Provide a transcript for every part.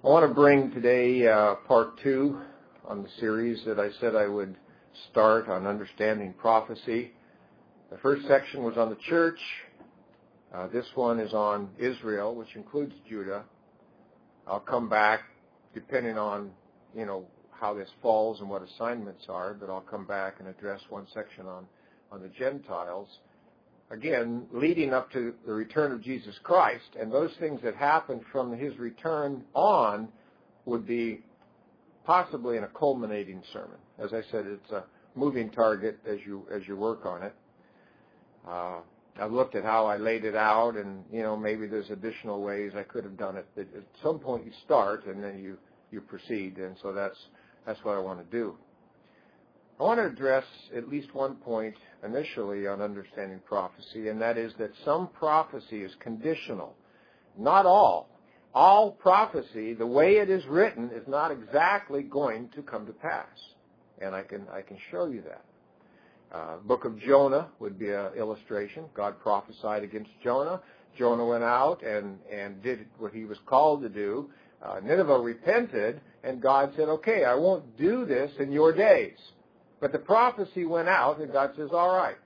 I want to bring today part 2 on the series that I said I would start on understanding prophecy. The first section was on the church. This one is on Israel, which includes Judah. I'll come back depending on, how this falls and what assignments are, but I'll come back and address one section on the Gentiles. Again, leading up to the return of Jesus Christ, and those things that happen from his return on would be possibly in a culminating sermon. As I said, it's a moving target as you work on it. I've looked at how I laid it out, and maybe there's additional ways I could have done it. But at some point you start, and then you proceed, and so that's what I want to do. I want to address at least one point initially on understanding prophecy, and that is that some prophecy is conditional. Not all. All prophecy, the way it is written, is not exactly going to come to pass. And I can show you that. Book of Jonah would be an illustration. God prophesied against Jonah. Jonah went out and did what he was called to do. Nineveh repented, and God said, okay, I won't do this in your days. But the prophecy went out, and God says, all right,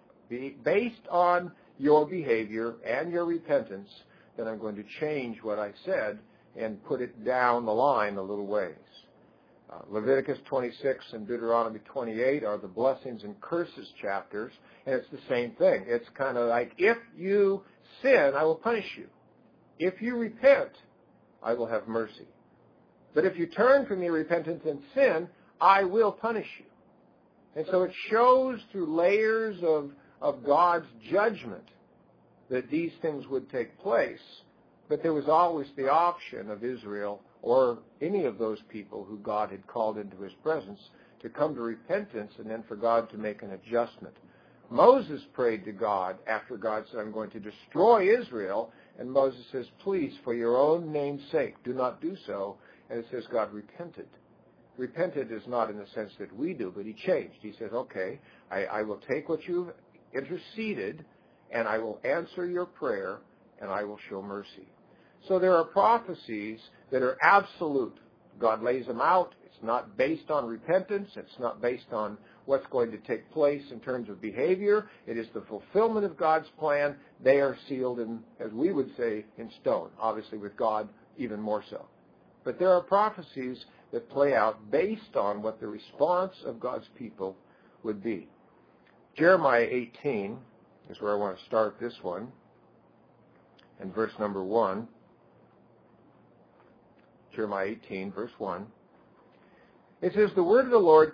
based on your behavior and your repentance, then I'm going to change what I said and put it down the line a little ways. Leviticus 26 and Deuteronomy 28 are the blessings and curses chapters, and it's the same thing. It's kind of like, if you sin, I will punish you. If you repent, I will have mercy. But if you turn from your repentance and sin, I will punish you. And so it shows through layers of God's judgment that these things would take place. But there was always the option of Israel or any of those people who God had called into his presence to come to repentance and then for God to make an adjustment. Moses prayed to God after God said, I'm going to destroy Israel. And Moses says, please, for your own name's sake, do not do so. And it says God repented. Repented is not in the sense that we do, but he changed. He says, okay, I will take what you've interceded, and I will answer your prayer, and I will show mercy. So there are prophecies that are absolute. God lays them out. It's not based on repentance. It's not based on what's going to take place in terms of behavior. It is the fulfillment of God's plan. They are sealed in, as we would say, in stone. Obviously with God, even more so. But there are prophecies that play out based on what the response of God's people would be. Jeremiah 18 is where I want to start this one. And verse number 1. Jeremiah 18, verse 1. It says, the word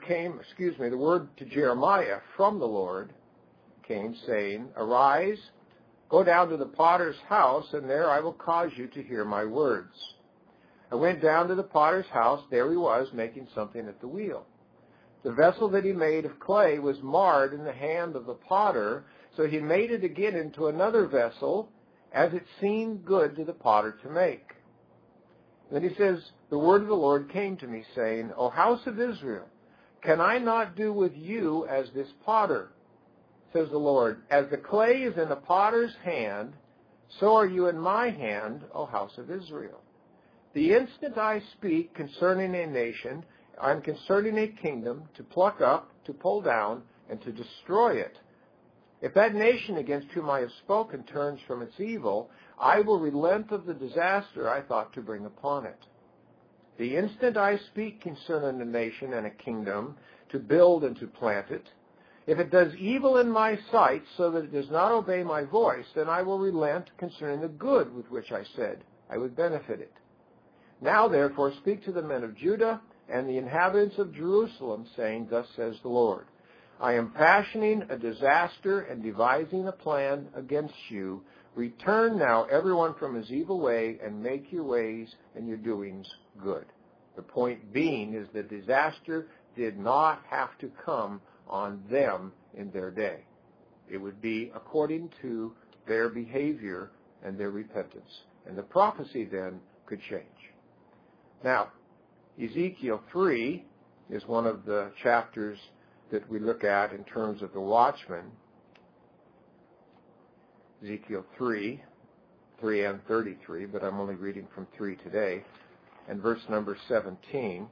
to Jeremiah from the Lord came, saying, arise, go down to the potter's house, and there I will cause you to hear my words. I went down to the potter's house. There he was, making something at the wheel. The vessel that he made of clay was marred in the hand of the potter, so he made it again into another vessel, as it seemed good to the potter to make. Then he says, the word of the Lord came to me, saying, O house of Israel, can I not do with you as this potter? Says the Lord, as the clay is in the potter's hand, so are you in my hand, O house of Israel. The instant I speak concerning a nation, I'm concerning a kingdom, to pluck up, to pull down, and to destroy it. If that nation against whom I have spoken turns from its evil, I will relent of the disaster I thought to bring upon it. The instant I speak concerning a nation and a kingdom, to build and to plant it, if it does evil in my sight so that it does not obey my voice, then I will relent concerning the good with which I said I would benefit it. Now, therefore, speak to the men of Judah and the inhabitants of Jerusalem, saying, thus says the Lord, I am fashioning a disaster and devising a plan against you. Return now, everyone from his evil way, and make your ways and your doings good. The point being is that disaster did not have to come on them in their day. It would be according to their behavior and their repentance. And the prophecy then could change. Now, Ezekiel 3 is one of the chapters that we look at in terms of the watchman. Ezekiel 3 and 33, but I'm only reading from 3 today. and verse number 17.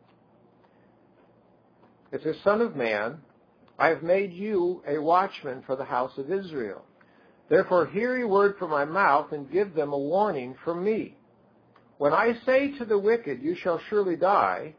It says, Son of man, I have made you a watchman for the house of Israel. Therefore hear a word from my mouth, and give them a warning from me. When I say to the wicked, you shall surely die,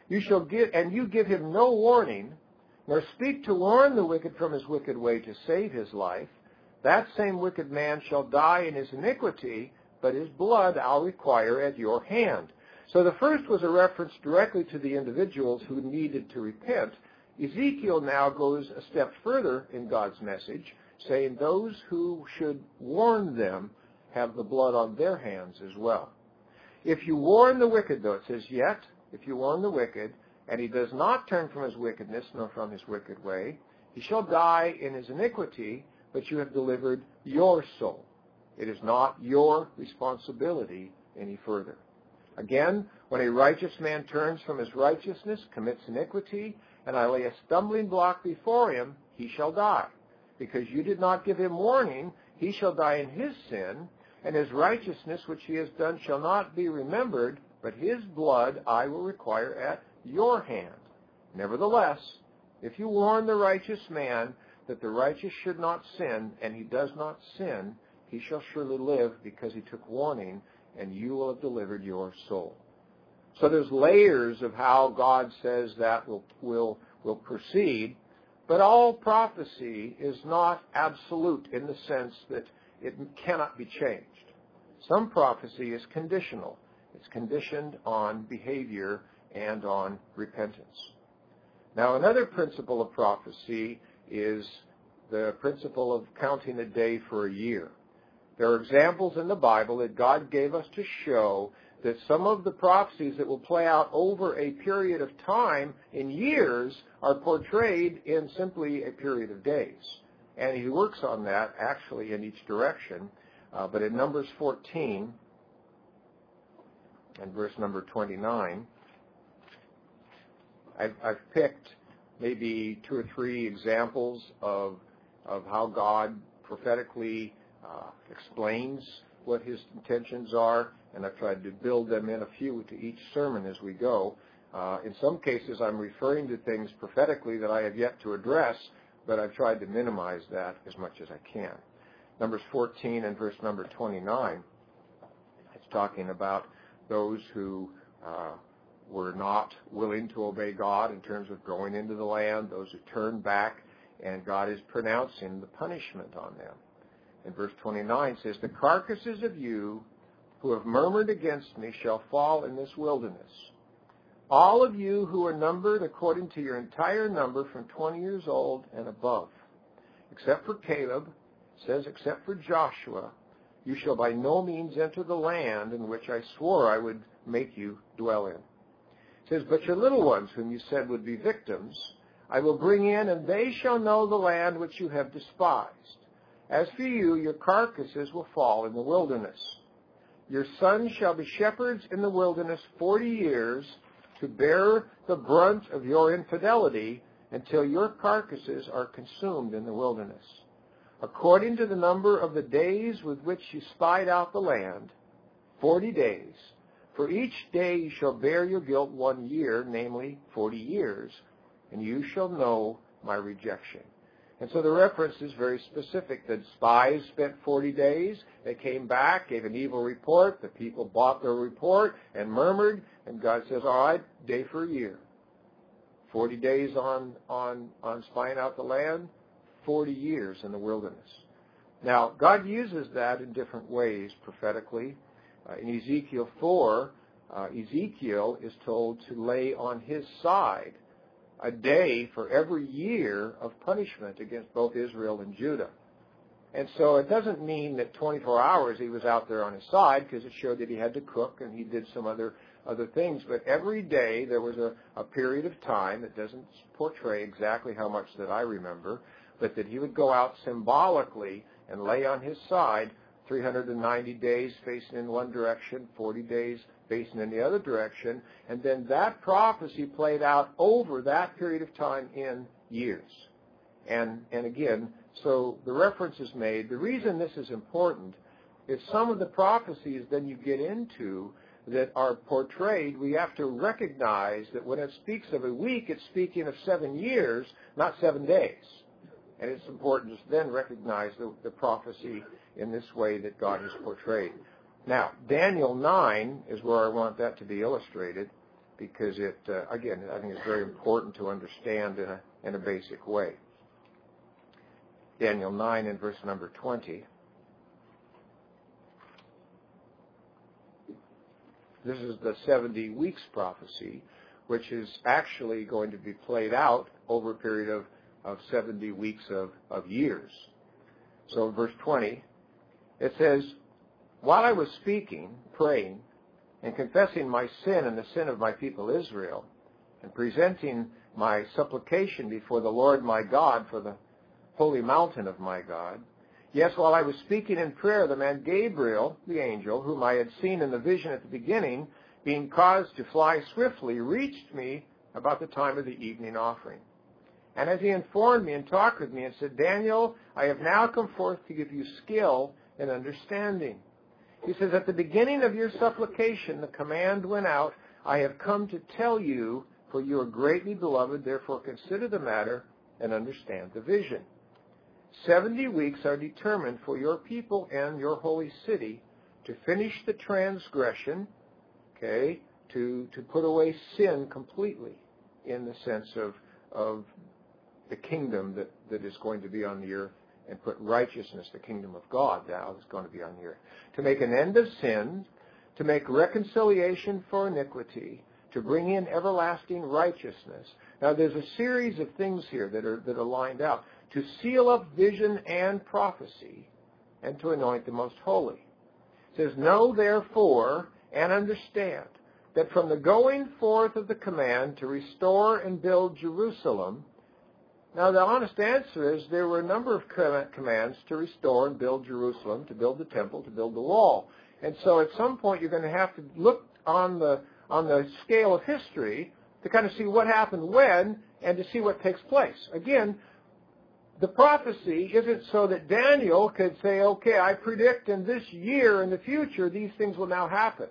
and you give him no warning, nor speak to warn the wicked from his wicked way to save his life, that same wicked man shall die in his iniquity, but his blood I'll require at your hand. So the first was a reference directly to the individuals who needed to repent. Ezekiel now goes a step further in God's message, saying those who should warn them have the blood on their hands as well. If you warn the wicked, though, it says, yet, if you warn the wicked, and he does not turn from his wickedness nor from his wicked way, he shall die in his iniquity, but you have delivered your soul. It is not your responsibility any further. Again, when a righteous man turns from his righteousness, commits iniquity, and I lay a stumbling block before him, he shall die. Because you did not give him warning, he shall die in his sin, and his righteousness which he has done shall not be remembered, but his blood I will require at your hand. Nevertheless, if you warn the righteous man that the righteous should not sin, and he does not sin, he shall surely live, because he took warning, and you will have delivered your soul. So there's layers of how God says that will proceed, but all prophecy is not absolute in the sense that it cannot be changed. Some prophecy is conditional. It's conditioned on behavior and on repentance. Now, another principle of prophecy is the principle of counting a day for a year. There are examples in the Bible that God gave us to show that some of the prophecies that will play out over a period of time in years are portrayed in simply a period of days. And he works on that actually in each direction. But in Numbers 14 and verse number 29, I've picked maybe 2 or 3 examples of how God prophetically explains what his intentions are, and I've tried to build them in a few to each sermon as we go. In some cases, I'm referring to things prophetically that I have yet to address, but I've tried to minimize that as much as I can. Numbers 14 and verse number 29, it's talking about those who were not willing to obey God in terms of going into the land, those who turned back, and God is pronouncing the punishment on them. And verse 29 says, the carcasses of you who have murmured against me shall fall in this wilderness. All of you who are numbered according to your entire number from 20 years old and above, except for Caleb, says, except for Joshua, you shall by no means enter the land in which I swore I would make you dwell in. It says, but your little ones, whom you said would be victims, I will bring in, and they shall know the land which you have despised. As for you, your carcasses will fall in the wilderness. Your sons shall be shepherds in the wilderness 40 years to bear the brunt of your infidelity until your carcasses are consumed in the wilderness. According to the number of the days with which you spied out the land, 40 days. For each day you shall bear your guilt 1 year, namely 40 years, and you shall know my rejection. And so the reference is very specific. The spies spent 40 days. They came back, gave an evil report. The people bought their report and murmured. And God says, all right, day for a year. 40 days on spying out the land, 40 years in the wilderness. Now, God uses that in different ways prophetically. In Ezekiel 4, Ezekiel is told to lay on his side a day for every year of punishment against both Israel and Judah. And so it doesn't mean that 24 hours he was out there on his side, because it showed that he had to cook and he did some other things. But every day there was a period of time that doesn't portray exactly how much that I remember, but that he would go out symbolically and lay on his side 390 days facing in one direction, 40 days facing in the other direction, and then that prophecy played out over that period of time in years. And again, so the reference is made. The reason this is important is some of the prophecies then you get into that are portrayed, we have to recognize that when it speaks of a week, it's speaking of 7 years, not 7 days. And it's important to then recognize the prophecy in this way that God has portrayed. Now, Daniel 9 is where I want that to be illustrated, because it, again, I think it's very important to understand in a basic way. Daniel 9 and verse number 20. This is the 70 weeks prophecy, which is actually going to be played out over a period of 70 weeks of years. So in verse 20, it says, "While I was speaking, praying, and confessing my sin and the sin of my people Israel, and presenting my supplication before the Lord my God for the holy mountain of my God, yes, while I was speaking in prayer, the man Gabriel, the angel, whom I had seen in the vision at the beginning, being caused to fly swiftly, reached me about the time of the evening offering. And as he informed me and talked with me and said, 'Daniel, I have now come forth to give you skill and understanding.' He says, 'At the beginning of your supplication, the command went out, I have come to tell you, for you are greatly beloved, therefore consider the matter and understand the vision. 70 weeks are determined for your people and your holy city to finish the transgression, okay, to put away sin completely in the sense of the kingdom that is going to be on the earth, and put righteousness, the kingdom of God, now is going to be on the earth. To make an end of sin, to make reconciliation for iniquity, to bring in everlasting righteousness.'" Now there's a series of things here that are lined out. "To seal up vision and prophecy, and to anoint the most holy." It says, "Know therefore and understand that from the going forth of the command to restore and build Jerusalem," now the honest answer is there were a number of commands to restore and build Jerusalem, to build the temple, to build the wall. And so at some point you're going to have to look on the scale of history to kind of see what happened when and to see what takes place. Again, the prophecy isn't so that Daniel could say, okay, I predict in this year in the future these things will now happen.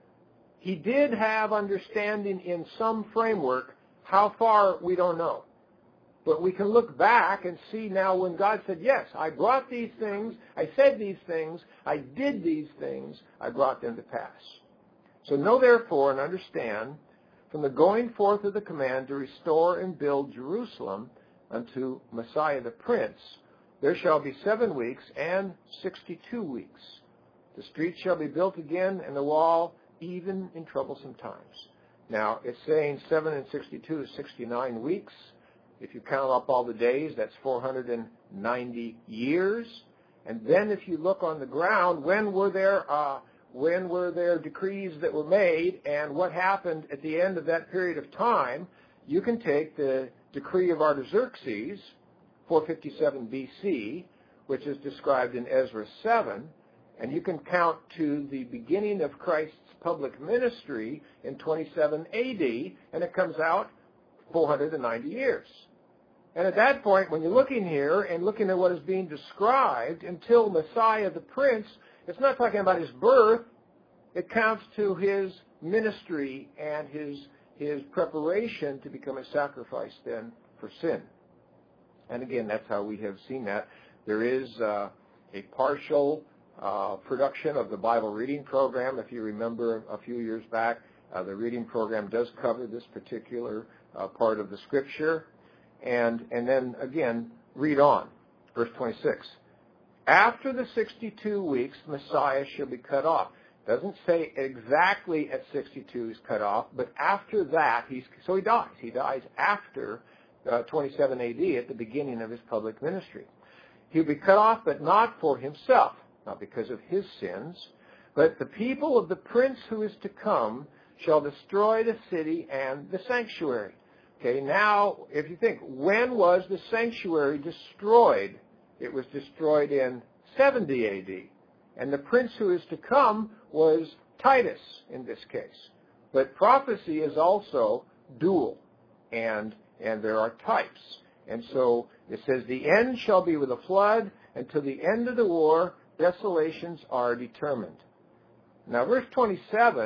He did have understanding in some framework. How far, we don't know. But we can look back and see now when God said, yes, I brought these things, I said these things, I did these things, I brought them to pass. So know therefore and understand, from the going forth of the command to restore and build Jerusalem unto Messiah the Prince, there shall be 7 weeks and 62 weeks. The street shall be built again, and the wall even in troublesome times. Now, it's saying 7 and 62 is 69 weeks. If you count up all the days, that's 490 years. And then if you look on the ground, when were there decrees that were made, and what happened at the end of that period of time, you can take the decree of Artaxerxes, 457 BC, which is described in Ezra 7, and you can count to the beginning of Christ's public ministry in 27 AD, and it comes out 490 years. And at that point, when you're looking here and looking at what is being described until Messiah the Prince, it's not talking about his birth. It counts to his ministry and his preparation to become a sacrifice then for sin. And again, that's how we have seen that. There is a partial production of the Bible reading program. If you remember a few years back, the reading program does cover this particular part of the Scripture. And then, again, read on. Verse 26. After the 62 weeks, Messiah shall be cut off. Doesn't say exactly at 62 he's cut off, but after that, so he dies. He dies after 27 AD at the beginning of his public ministry. He'll be cut off, but not for himself, not because of his sins, but the people of the prince who is to come shall destroy the city and the sanctuary. Okay, now, if you think, when was the sanctuary destroyed? It was destroyed in 70 AD. And the prince who is to come was Titus in this case. But prophecy is also dual, and there are types. And so it says, the end shall be with a flood, until the end of the war, desolations are determined. Now, verse 27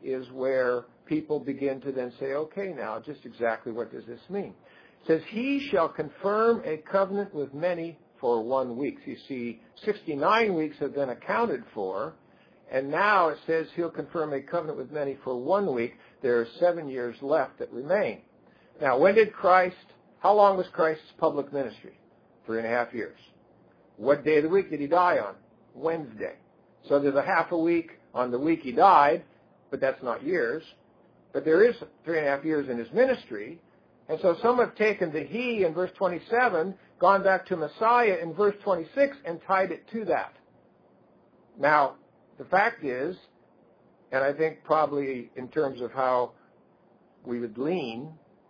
is where people begin to then say, okay, now, just exactly what does this mean? It says, he shall confirm a covenant with many for 1 week. You see, 69 weeks have been accounted for, and now it says he'll confirm a covenant with many for 1 week. There are 7 years left that remain. Now, how long was Christ's public ministry? 3.5 years. What day of the week did he die on? Wednesday. So there's a half a week on the week he died, but that's not years. But there is 3.5 years in his ministry. And so some have taken the he in verse 27, gone back to Messiah in verse 26, and tied it to that. Now, the fact is, and I think probably in terms of how we would lean,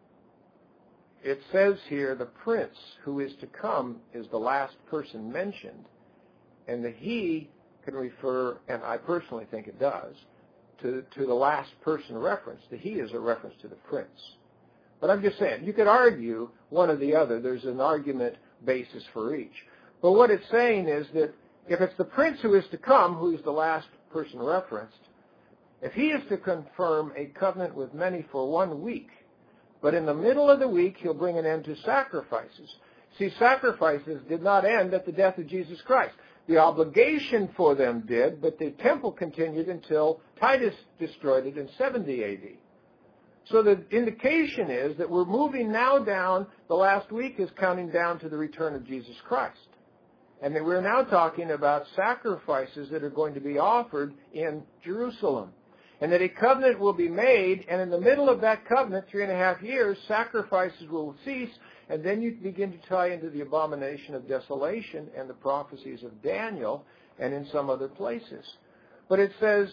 it says here the prince who is to come is the last person mentioned. And the he can refer, and I personally think it does, to the last person reference. The he is a reference to the prince. But I'm just saying, you could argue one or the other. There's an argument basis for each. But what it's saying is that if it's the prince who is to come, who is the last person referenced, if he is to confirm a covenant with many for 1 week, but in the middle of the week he'll bring an end to sacrifices. See, sacrifices did not end at the death of Jesus Christ. The obligation for them did, but the temple continued until Titus destroyed it in 70 A.D. So the indication is that we're moving now down, the last week is counting down to the return of Jesus Christ. And that we're now talking about sacrifices that are going to be offered in Jerusalem. And that a covenant will be made, and in the middle of that covenant, 3.5 years, sacrifices will cease, and then you begin to tie into the abomination of desolation and the prophecies of Daniel and in some other places. But it says,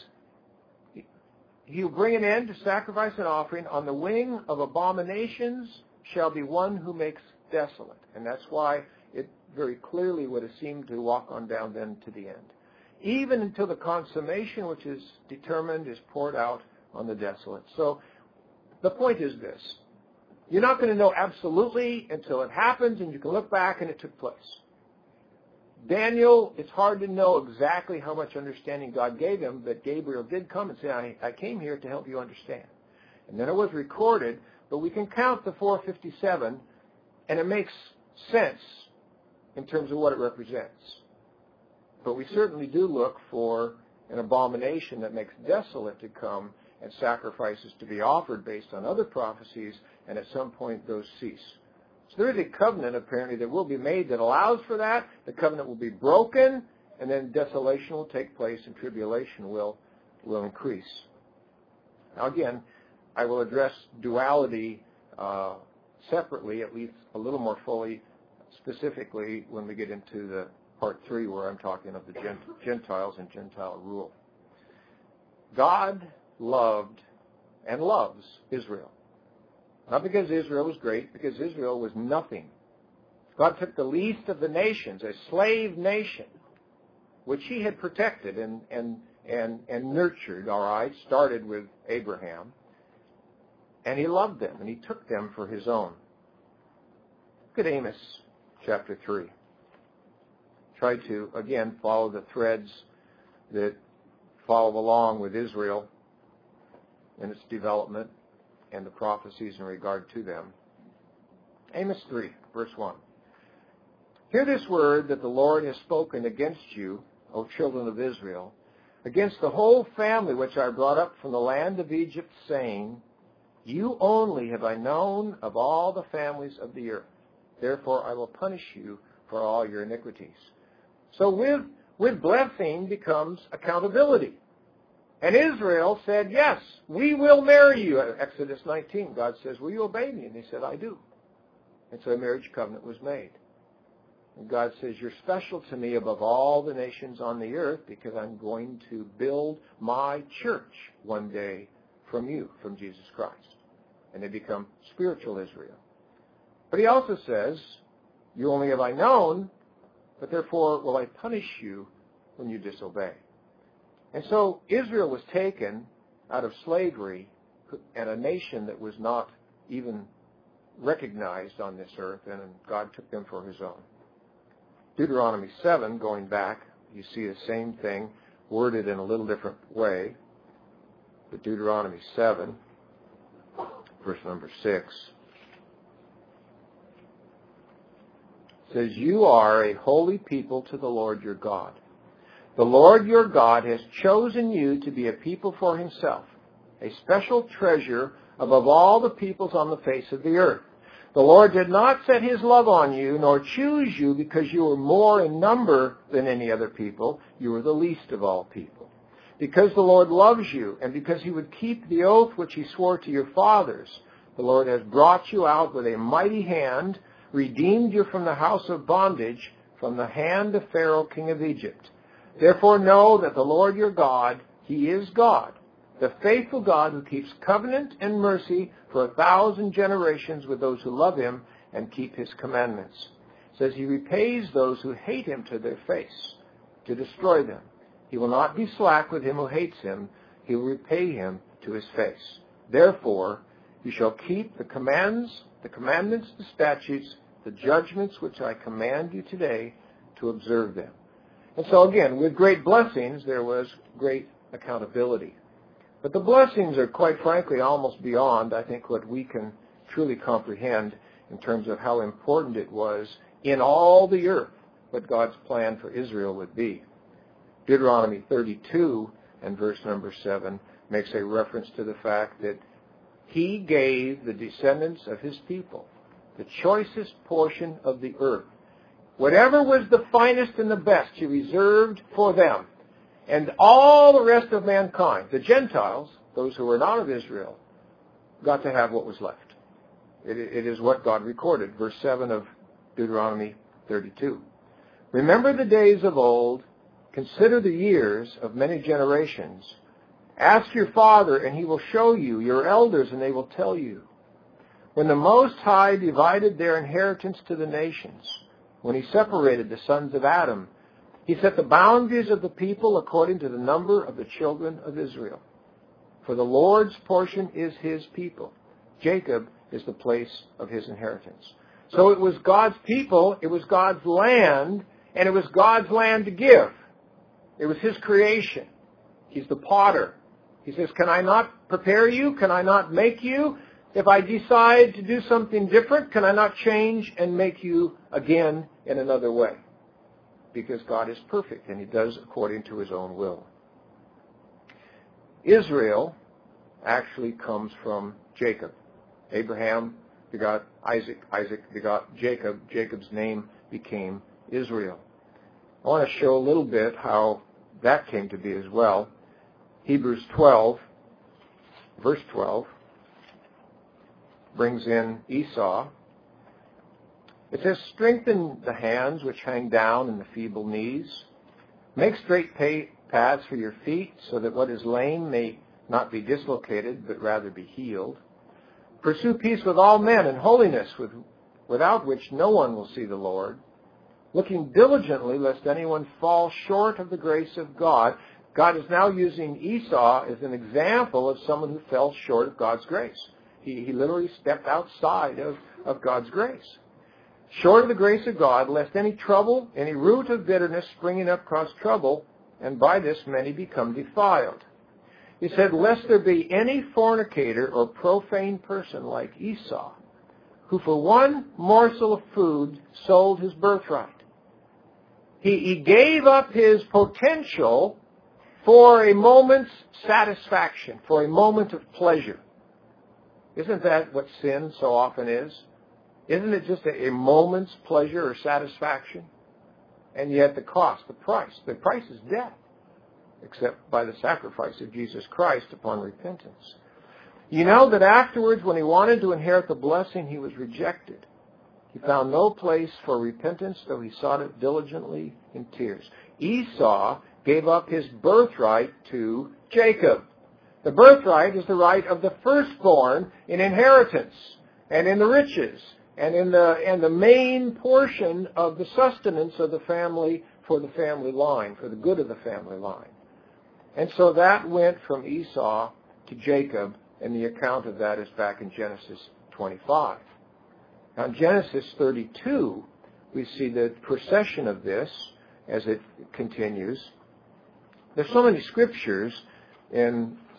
he'll bring an end to sacrifice and offering. On the wing of abominations shall be one who makes desolate. And that's why it very clearly would have seemed to walk on down then to the end. Even until the consummation which is determined is poured out on the desolate. So the point is this. You're not going to know absolutely until it happens, and you can look back and it took place. Daniel, it's hard to know exactly how much understanding God gave him, but Gabriel did come and say, I came here to help you understand. And then it was recorded, but we can count the 457, and it makes sense in terms of what it represents. But we certainly do look for an abomination that makes desolate to come and sacrifices to be offered based on other prophecies, and at some point those cease. So there is a covenant apparently that will be made that allows for that. The covenant will be broken, and then desolation will take place and tribulation will increase. Now again, I will address duality separately, at least a little more fully, specifically when we get into the part 3 where I'm talking of the Gentiles and Gentile rule. God loved and loves Israel. Not because Israel was great, because Israel was nothing. God took the least of the nations, a slave nation, which he had protected and nurtured, all right, started with Abraham, and he loved them, and he took them for his own. Look at Amos chapter 3. Try to, again, follow the threads that follow along with Israel in its development and the prophecies in regard to them. Amos 3, verse 1. Hear this word that the Lord has spoken against you, O children of Israel, against the whole family which I brought up from the land of Egypt, saying, you only have I known of all the families of the earth. Therefore I will punish you for all your iniquities. So with blessing becomes accountability. And Israel said, yes, we will marry you. Exodus 19, God says, will you obey me? And they said, I do. And so a marriage covenant was made. And God says, you're special to me above all the nations on the earth because I'm going to build my church one day from you, from Jesus Christ. And they become spiritual Israel. But he also says, you only have I known, but therefore will I punish you when you disobey. And so Israel was taken out of slavery and a nation that was not even recognized on this earth, and God took them for his own. Deuteronomy 7, going back, you see the same thing worded in a little different way. but Deuteronomy 7, verse number 6. It says, "You are a holy people to the Lord your God. The Lord your God has chosen you to be a people for himself, a special treasure above all the peoples on the face of the earth. The Lord did not set his love on you, nor choose you because you were more in number than any other people. You were the least of all people. Because the Lord loves you, and because he would keep the oath which he swore to your fathers, the Lord has brought you out with a mighty hand, redeemed you from the house of bondage, from the hand of Pharaoh king of Egypt. Therefore know that the Lord your God, he is God, the faithful God who keeps covenant and mercy for 1,000 generations with those who love him and keep his commandments." It says he repays those who hate him to their face, to destroy them. He will not be slack with him who hates him. He will repay him to his face. Therefore, you shall keep the commandments, the statutes, the judgments which I command you today to observe them. And so again, with great blessings, there was great accountability. But the blessings are, quite frankly, almost beyond, I think, what we can truly comprehend in terms of how important it was in all the earth what God's plan for Israel would be. Deuteronomy 32 and verse number 7 makes a reference to the fact that he gave the descendants of his people the choicest portion of the earth. Whatever was the finest and the best, he reserved for them. And all the rest of mankind, the Gentiles, those who were not of Israel, got to have what was left. It is what God recorded. Verse 7 of Deuteronomy 32. "Remember the days of old. Consider the years of many generations. Ask your father, and he will show you, your elders, and they will tell you. When the Most High divided their inheritance to the nations, when he separated the sons of Adam, he set the boundaries of the people according to the number of the children of Israel. For the Lord's portion is his people. Jacob is the place of his inheritance." So it was God's people, it was God's land, and it was God's land to give. It was his creation. He's the potter. He says, "Can I not prepare you? Can I not make you? If I decide to do something different, can I not change and make you again in another way?" Because God is perfect, and he does according to his own will. Israel actually comes from Jacob. Abraham begot Isaac. Isaac begot Jacob. Jacob's name became Israel. I want to show a little bit how that came to be as well. Hebrews 12, verse 12, brings in Esau. It says, "Strengthen the hands which hang down and the feeble knees. Make straight paths for your feet, so that what is lame may not be dislocated, but rather be healed. Pursue peace with all men and holiness, without which no one will see the Lord. Looking diligently lest anyone fall short of the grace of God." God is now using Esau as an example of someone who fell short of God's grace. He literally stepped outside of God's grace. "Short of the grace of God, lest any trouble, any root of bitterness springing up cause trouble, and by this many become defiled." He said, "Lest there be any fornicator or profane person like Esau, who for one morsel of food sold his birthright." He gave up his potential for a moment's satisfaction, for a moment of pleasure. Isn't that what sin so often is? Isn't it just a moment's pleasure or satisfaction? And yet the price is death, except by the sacrifice of Jesus Christ upon repentance. You know that afterwards, when he wanted to inherit the blessing, he was rejected. He found no place for repentance, though he sought it diligently in tears. Esau gave up his birthright to Jacob. The birthright is the right of the firstborn in inheritance and in the riches and in the main portion of the sustenance of the family for the family line, for the good of the family line. And so that went from Esau to Jacob, and the account of that is back in Genesis 25. Now in Genesis 32, we see the procession of this as it continues. There's so many scriptures in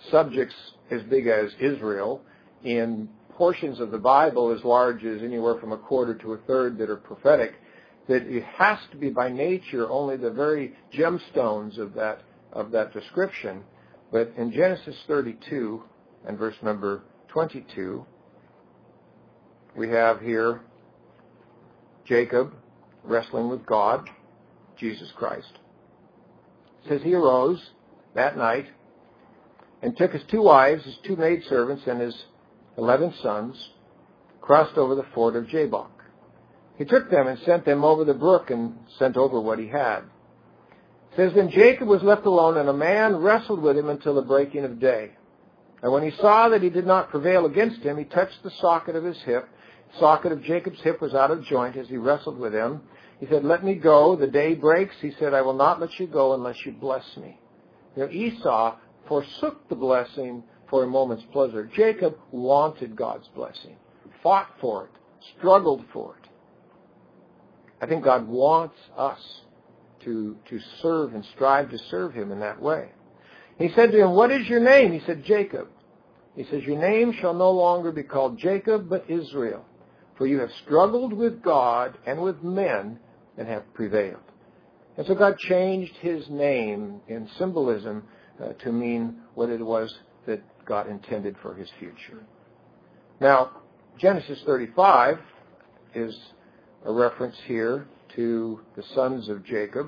subjects as big as Israel, in portions of the Bible as large as anywhere from a quarter to a third that are prophetic, that it has to be by nature only the very gemstones of that description. But in Genesis 32 and verse number 22, we have here Jacob wrestling with God, Jesus Christ. It says he arose that night and took his 2 wives, his 2 maidservants, and his 11 sons, crossed over the ford of Jabbok. He took them and sent them over the brook and sent over what he had. It says, then Jacob was left alone, and a man wrestled with him until the breaking of day. And when he saw that he did not prevail against him, he touched the socket of his hip. The socket of Jacob's hip was out of joint as he wrestled with him. He said, let me go. The day breaks. He said, I will not let you go unless you bless me. You know, Esau forsook the blessing for a moment's pleasure. Jacob wanted God's blessing, fought for it, struggled for it. I think God wants us to serve and strive to serve him in that way. He said to him, what is your name? He said, Jacob. He says, your name shall no longer be called Jacob, but Israel. For you have struggled with God and with men and have prevailed. And so God changed his name in symbolism to mean what it was that God intended for his future. Now, Genesis 35 is a reference here to the sons of Jacob.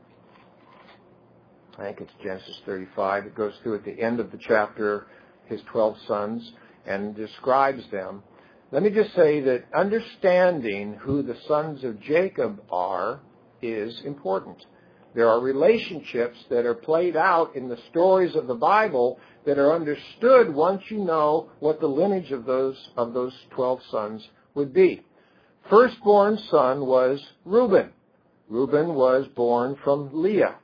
I think it's Genesis 35. It goes through at the end of the chapter his 12 sons and describes them. Let me just say that understanding who the sons of Jacob are is important. There are relationships that are played out in the stories of the Bible that are understood once you know what the lineage of those 12 sons would be. Firstborn son was Reuben. Reuben was born from Leah.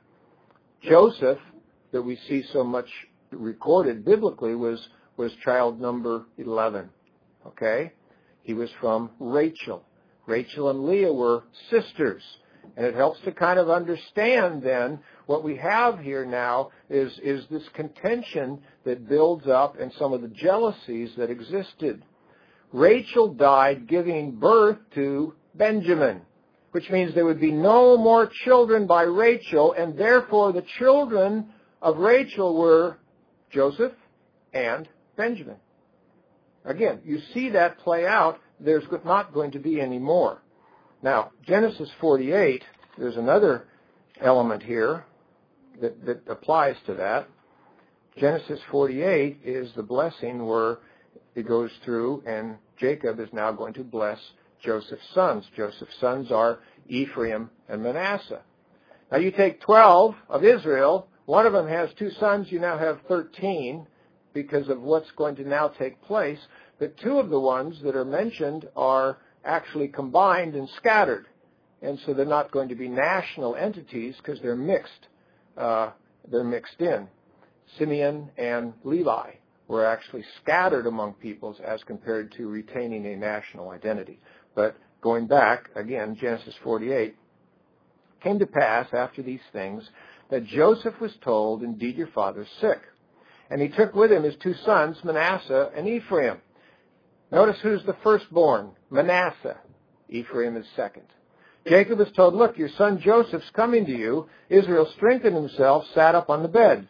Joseph, that we see so much recorded biblically, was child number 11. Okay? He was from Rachel. Rachel and Leah were sisters. And it helps to kind of understand then what we have here now is this contention that builds up and some of the jealousies that existed. Rachel died giving birth to Benjamin, which means there would be no more children by Rachel, and therefore the children of Rachel were Joseph and Benjamin. Again, you see that play out. There's not going to be any more. Now, Genesis 48, there's another element here that applies to that. Genesis 48 is the blessing where it goes through, and Jacob is now going to bless Joseph's sons. Joseph's sons are Ephraim and Manasseh. Now, you take 12 of Israel. One of them has 2 sons. You now have 13 because of what's going to now take place. But 2 of the ones that are mentioned are actually combined and scattered. And so they're not going to be national entities because they're mixed. They're mixed in. Simeon and Levi were actually scattered among peoples as compared to retaining a national identity. But going back, again, Genesis 48, came to pass after these things that Joseph was told, indeed your father is sick. And he took with him his 2 sons, Manasseh and Ephraim. Notice who's the firstborn, Manasseh. Ephraim is second. Jacob is told, look, your son Joseph's coming to you. Israel strengthened himself, sat up on the bed.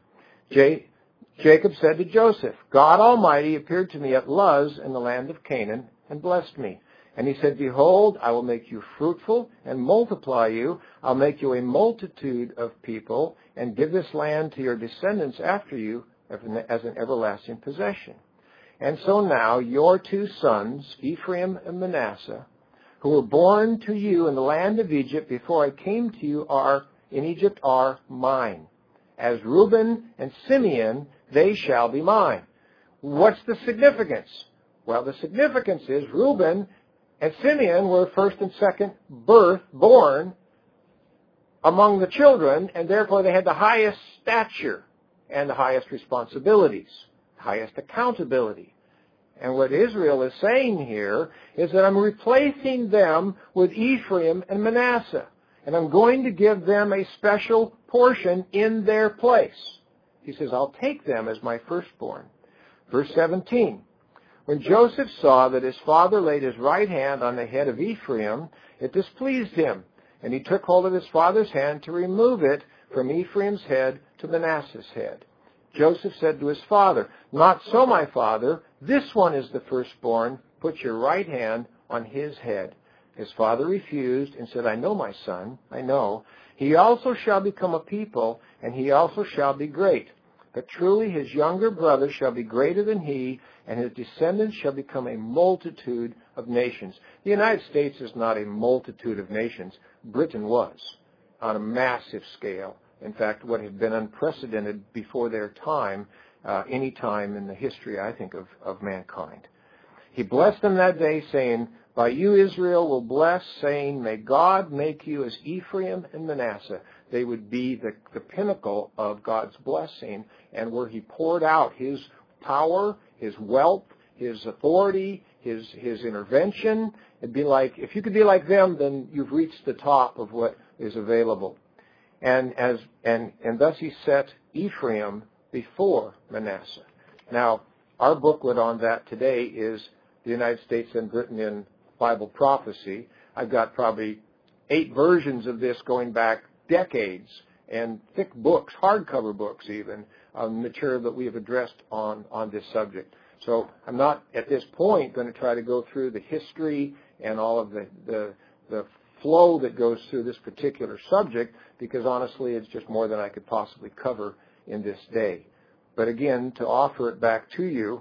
Jacob said to Joseph, God Almighty appeared to me at Luz in the land of Canaan and blessed me. And he said, behold, I will make you fruitful and multiply you. I'll make you a multitude of people and give this land to your descendants after you as an everlasting possession. And so now your 2 sons, Ephraim and Manasseh, who were born to you in the land of Egypt before I came to you in Egypt are mine. As Reuben and Simeon, they shall be mine. What's the significance? Well, the significance is Reuben and Simeon were first and second born among the children, and therefore they had the highest stature and the highest responsibilities, highest accountability. And what Israel is saying here is that I'm replacing them with Ephraim and Manasseh, and I'm going to give them a special portion in their place. He says, I'll take them as my firstborn. Verse 17. When Joseph saw that his father laid his right hand on the head of Ephraim, it displeased him, and he took hold of his father's hand to remove it from Ephraim's head to Manasseh's head. Joseph said to his father, Not so, my father. This one is the firstborn. Put your right hand on his head. His father refused and said, I know, my son, I know. He also shall become a people, and he also shall be great. But truly his younger brother shall be greater than he, and his descendants shall become a multitude of nations. The United States is not a multitude of nations. Britain was, on a massive scale. In fact, what had been unprecedented before their time, any time in the history, I think, of mankind. He blessed them that day, saying, By you Israel will bless, saying, May God make you as Ephraim and Manasseh. They would be the pinnacle of God's blessing, and where he poured out his power, his wealth, his authority, his intervention. It'd be like, if you could be like them, then you've reached the top of what is available. And thus he set Ephraim before Manasseh. Now, our booklet on that today is The United States and Britain in Bible Prophecy. I've got probably 8 versions of this going back decades, and thick books, hardcover books even, material that we have addressed on this subject. So I'm not at this point going to try to go through the history and all of the flow that goes through this particular subject, because honestly it's just more than I could possibly cover in this day. But again, to offer it back to you,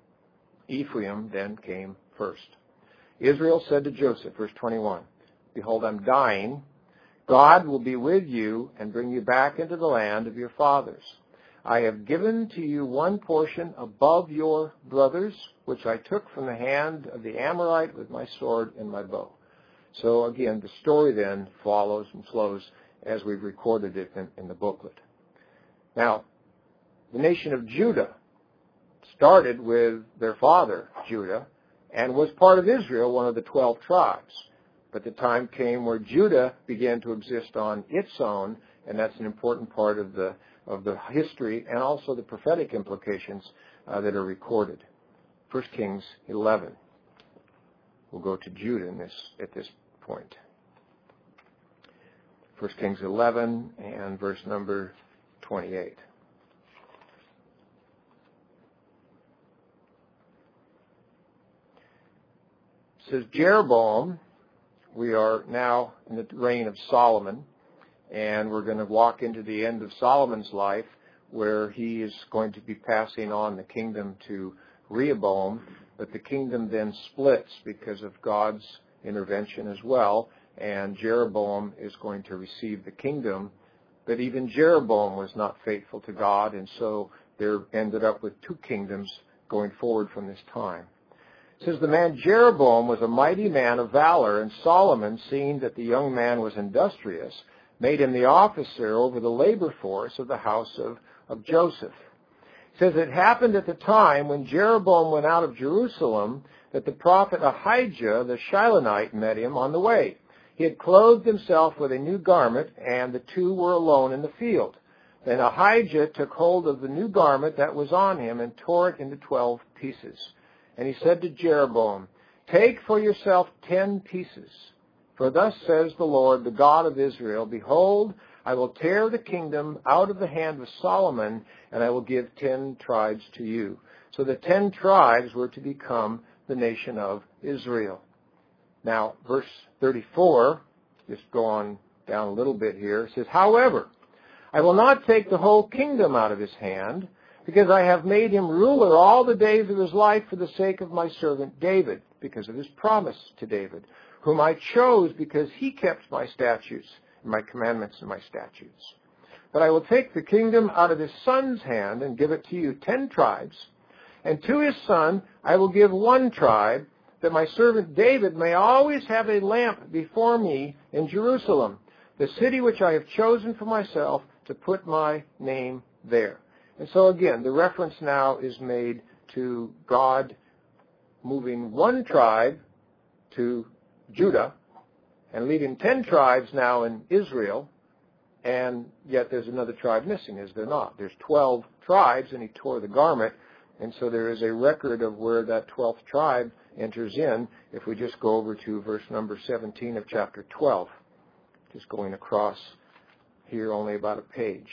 Ephraim then came first. Israel said to Joseph, verse 21, Behold, I'm dying. God will be with you and bring you back into the land of your fathers. I have given to you one portion above your brothers, which I took from the hand of the Amorite with my sword and my bow. So again, the story then follows and flows as we've recorded it in the booklet. Now, the nation of Judah started with their father, Judah, and was part of Israel, one of the 12 tribes. But the time came where Judah began to exist on its own, and that's an important part of the history and also the prophetic implications that are recorded. 1 Kings 11. We'll go to Judah at this point. 1 Kings 11 and verse number 28. It says, Jeroboam, we are now in the reign of Solomon, and we're going to walk into the end of Solomon's life, where he is going to be passing on the kingdom to Rehoboam, but the kingdom then splits because of God's intervention as well, and Jeroboam is going to receive the kingdom. But even Jeroboam was not faithful to God, and so there ended up with 2 kingdoms going forward from this time. It says, the man Jeroboam was a mighty man of valor, and Solomon, seeing that the young man was industrious, made him the officer over the labor force of the house of Joseph. It says, it happened at the time when Jeroboam went out of Jerusalem that the prophet Ahijah the Shilonite met him on the way. He had clothed himself with a new garment, and the 2 were alone in the field. Then Ahijah took hold of the new garment that was on him and tore it into 12 pieces. And he said to Jeroboam, Take for yourself 10 pieces. For thus says the Lord, the God of Israel, Behold, I will tear the kingdom out of the hand of Solomon, and I will give 10 tribes to you. So the 10 tribes were to become the nation of Israel. Now, verse 34, just go on down a little bit here, it says, However, I will not take the whole kingdom out of his hand, because I have made him ruler all the days of his life for the sake of my servant David, because of his promise to David, whom I chose because he kept my statutes, and my commandments and my statutes. But I will take the kingdom out of his son's hand and give it to you, 10 tribes, and to his son I will give 1 tribe, that my servant David may always have a lamp before me in Jerusalem, the city which I have chosen for myself to put my name there. And so again, the reference now is made to God moving 1 tribe to Judah and leaving 10 tribes now in Israel, and yet there's another tribe missing, is there not? There's 12 tribes, and he tore the garment. And so there is a record of where that 12th tribe enters in if we just go over to verse number 17 of chapter 12. Just going across here only about a page.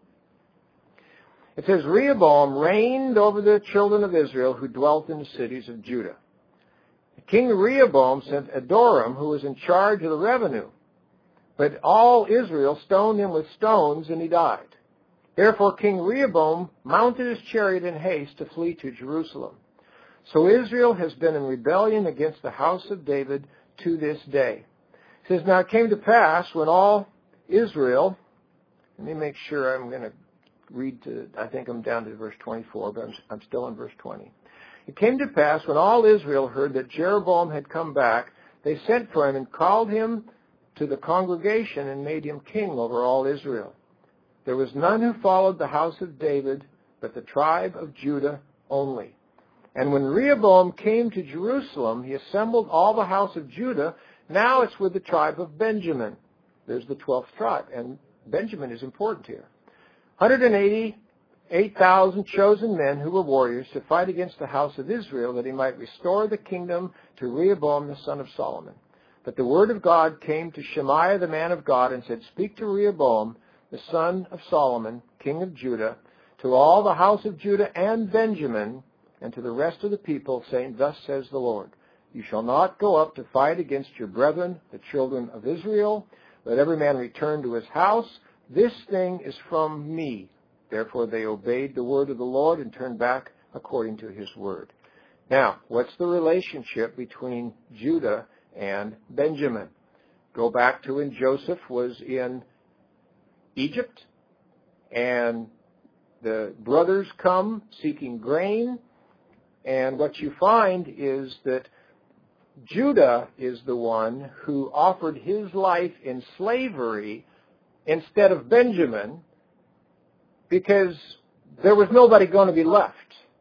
It says, Rehoboam reigned over the children of Israel who dwelt in the cities of Judah. King Rehoboam sent Adoram, who was in charge of the revenue. But all Israel stoned him with stones, and he died. Therefore King Rehoboam mounted his chariot in haste to flee to Jerusalem. So Israel has been in rebellion against the house of David to this day. It says, Now it came to pass when all Israel, let me make sure I'm going to read to, I think I'm down to verse 24, but I'm still in verse 20. It came to pass when all Israel heard that Jeroboam had come back, they sent for him and called him to the congregation and made him king over all Israel. There was none who followed the house of David, but the tribe of Judah only. And when Rehoboam came to Jerusalem, he assembled all the house of Judah. Now it's with the tribe of Benjamin. There's the 12th tribe, and Benjamin is important here. 188,000 chosen men who were warriors to fight against the house of Israel, that he might restore the kingdom to Rehoboam the son of Solomon. But the word of God came to Shemaiah the man of God and said, Speak to Rehoboam the son of Solomon, king of Judah, to all the house of Judah and Benjamin, and to the rest of the people, saying, Thus says the Lord, You shall not go up to fight against your brethren, the children of Israel. Let every man return to his house. This thing is from me. Therefore they obeyed the word of the Lord and turned back according to his word. Now, what's the relationship between Judah and Benjamin? Go back to when Joseph was in Egypt, and the brothers come seeking grain, and what you find is that Judah is the one who offered his life in slavery instead of Benjamin, because there was nobody going to be left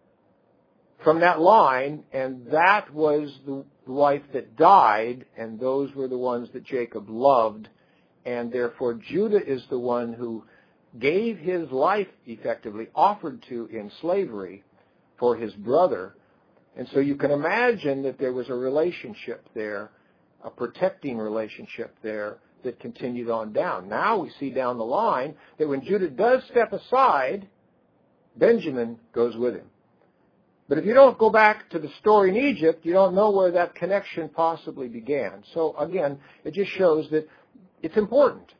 from that line, and that was the wife that died, and those were the ones that Jacob loved, and therefore Judah is the one who gave his life, effectively offered to in slavery, for his brother. And so you can imagine that there was a relationship there, a protecting relationship there that continued on down. Now we see down the line that when Judah does step aside, Benjamin goes with him. But if you don't go back to the story in Egypt, you don't know where that connection possibly began. So again, it just shows that it's important.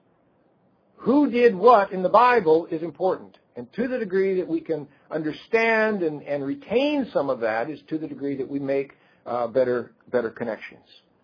Who did what in the Bible is important. And to the degree that we can understand and retain some of that is to the degree that we make better connections.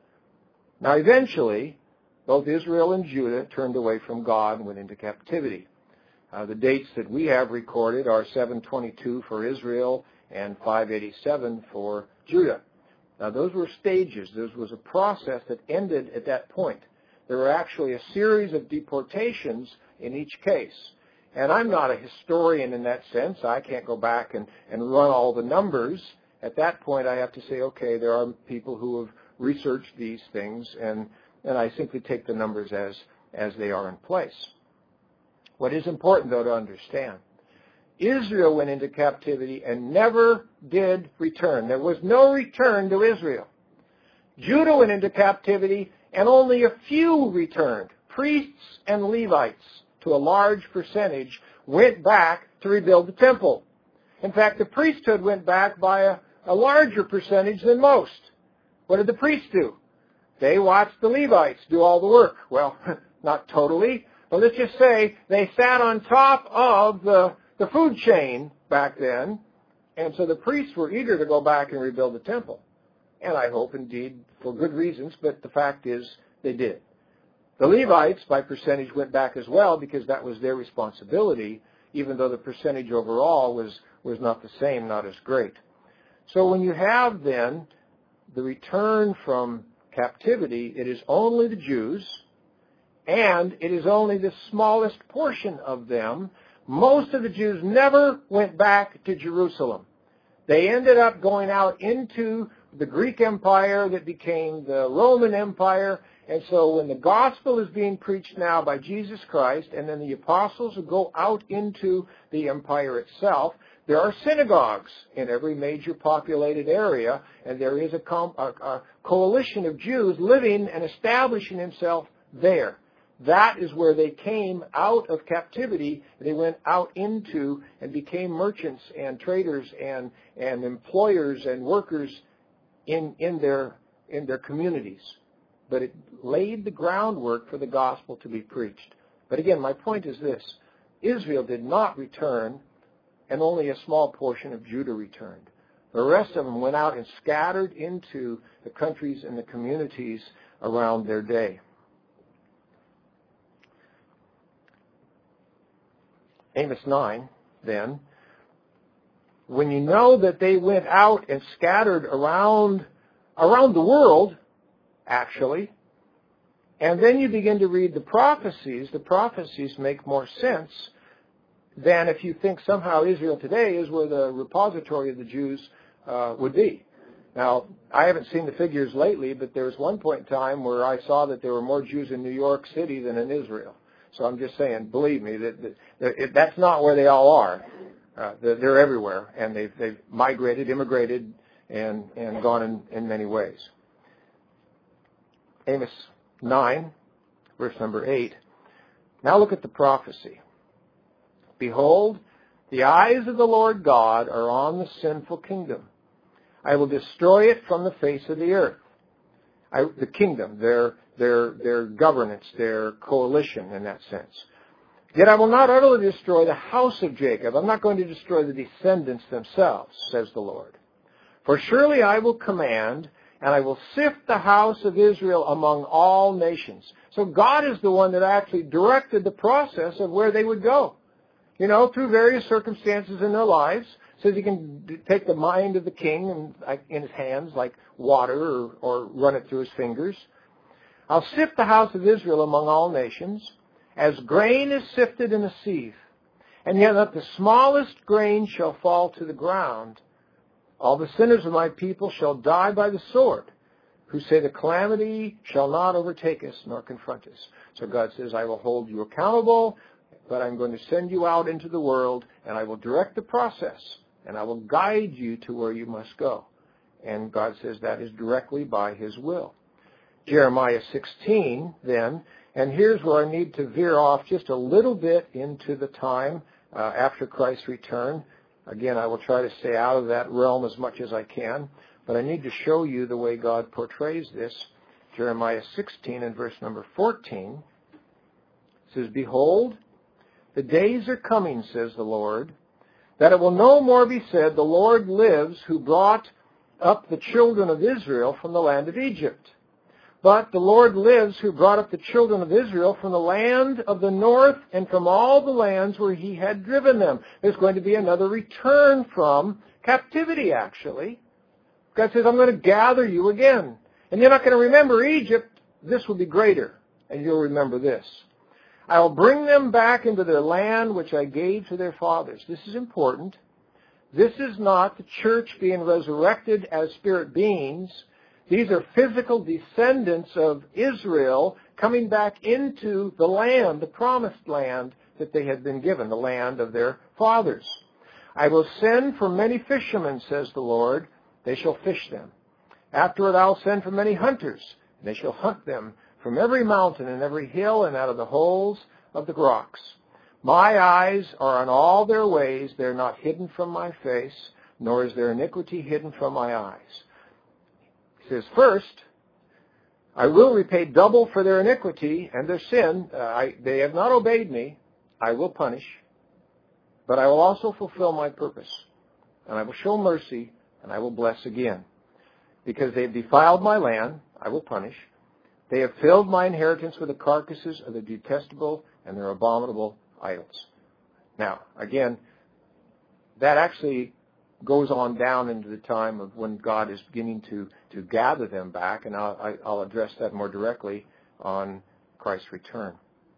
Now eventually, both Israel and Judah turned away from God and went into captivity. The dates that we have recorded are 722 for Israel and 587 for Judah. Now those were stages. This was a process that ended at that point. There were actually a series of deportations in each case. And I'm not a historian in that sense. I can't go back and run all the numbers. At that point, I have to say, okay, there are people who have researched these things, and I simply take the numbers as they are in place. What is important, though, to understand, Israel went into captivity and never did return. There was no return to Israel. Judah went into captivity, and only a few returned. Priests and Levites, to a large percentage, went back to rebuild the temple. In fact, the priesthood went back by a larger percentage than most. What did the priests do? They watched the Levites do all the work. Well, not totally, but let's just say they sat on top of the food chain back then, and so the priests were eager to go back and rebuild the temple. And I hope, indeed, for good reasons, but the fact is they did. The Levites, by percentage, went back as well because that was their responsibility, even though the percentage overall was not the same, not as great. So when you have, then, the return from captivity, it is only the Jews, and it is only the smallest portion of them. Most of the Jews never went back to Jerusalem. They ended up going out into the Greek Empire that became the Roman Empire, And so when the gospel is being preached now by Jesus Christ, and then the apostles will go out into the empire itself, there are synagogues in every major populated area, and there is a coalition of Jews living and establishing himself there. That is where they came out of captivity. They went out into and became merchants and traders and employers and workers in their communities. But it laid the groundwork for the gospel to be preached. But again, my point is this. Israel did not return, and only a small portion of Judah returned. The rest of them went out and scattered into the countries and the communities around their day. Amos 9, then, when you know that they went out and scattered around the world, actually, and then you begin to read the prophecies make more sense than if you think somehow Israel today is where the repository of the Jews would be. Now, I haven't seen the figures lately, but there was one point in time where I saw that there were more Jews in New York City than in Israel. So I'm just saying, believe me, that's not where they all are. They're everywhere, and they've migrated, immigrated, and gone in many ways. Amos 9, verse number 8. Now look at the prophecy. Behold, the eyes of the Lord God are on the sinful kingdom. I will destroy it from the face of the earth. The kingdom, their governance, their coalition in that sense. Yet I will not utterly destroy the house of Jacob. I'm not going to destroy the descendants themselves, says the Lord. For surely I will command, and I will sift the house of Israel among all nations. So God is the one that actually directed the process of where they would go. You know, through various circumstances in their lives. Says he can take the mind of the king in his hands like water or run it through his fingers. I'll sift the house of Israel among all nations, as grain is sifted in a sieve. And yet not the smallest grain shall fall to the ground. All the sinners of my people shall die by the sword, who say the calamity shall not overtake us nor confront us. So God says, I will hold you accountable, but I'm going to send you out into the world, and I will direct the process, and I will guide you to where you must go. And God says that is directly by His will. Jeremiah 16, then, and here's where I need to veer off just a little bit into the time after Christ's return. Again, I will try to stay out of that realm as much as I can, but I need to show you the way God portrays this. Jeremiah 16 and verse number 14 says, Behold, the days are coming, says the Lord, that it will no more be said, The Lord lives, who brought up the children of Israel from the land of Egypt. But the Lord lives, who brought up the children of Israel from the land of the north and from all the lands where He had driven them. There's going to be another return from captivity, actually. God says, I'm going to gather you again. And you're not going to remember Egypt. This will be greater. And you'll remember this. I will bring them back into their land which I gave to their fathers. This is important. This is not the church being resurrected as spirit beings. These are physical descendants of Israel coming back into the land, the promised land that they had been given, the land of their fathers. I will send for many fishermen, says the Lord. They shall fish them. Afterward I will send for many hunters. And they shall hunt them from every mountain and every hill and out of the holes of the rocks. My eyes are on all their ways. They are not hidden from my face, nor is their iniquity hidden from my eyes. He says, first, I will repay double for their iniquity and their sin. They have not obeyed me. I will punish. But I will also fulfill my purpose. And I will show mercy, and I will bless again. Because they have defiled my land, I will punish. They have filled my inheritance with the carcasses of the detestable and their abominable idols. Now, again, that actually goes on down into the time of when God is beginning to gather them back, and I'll address that more directly on Christ's return.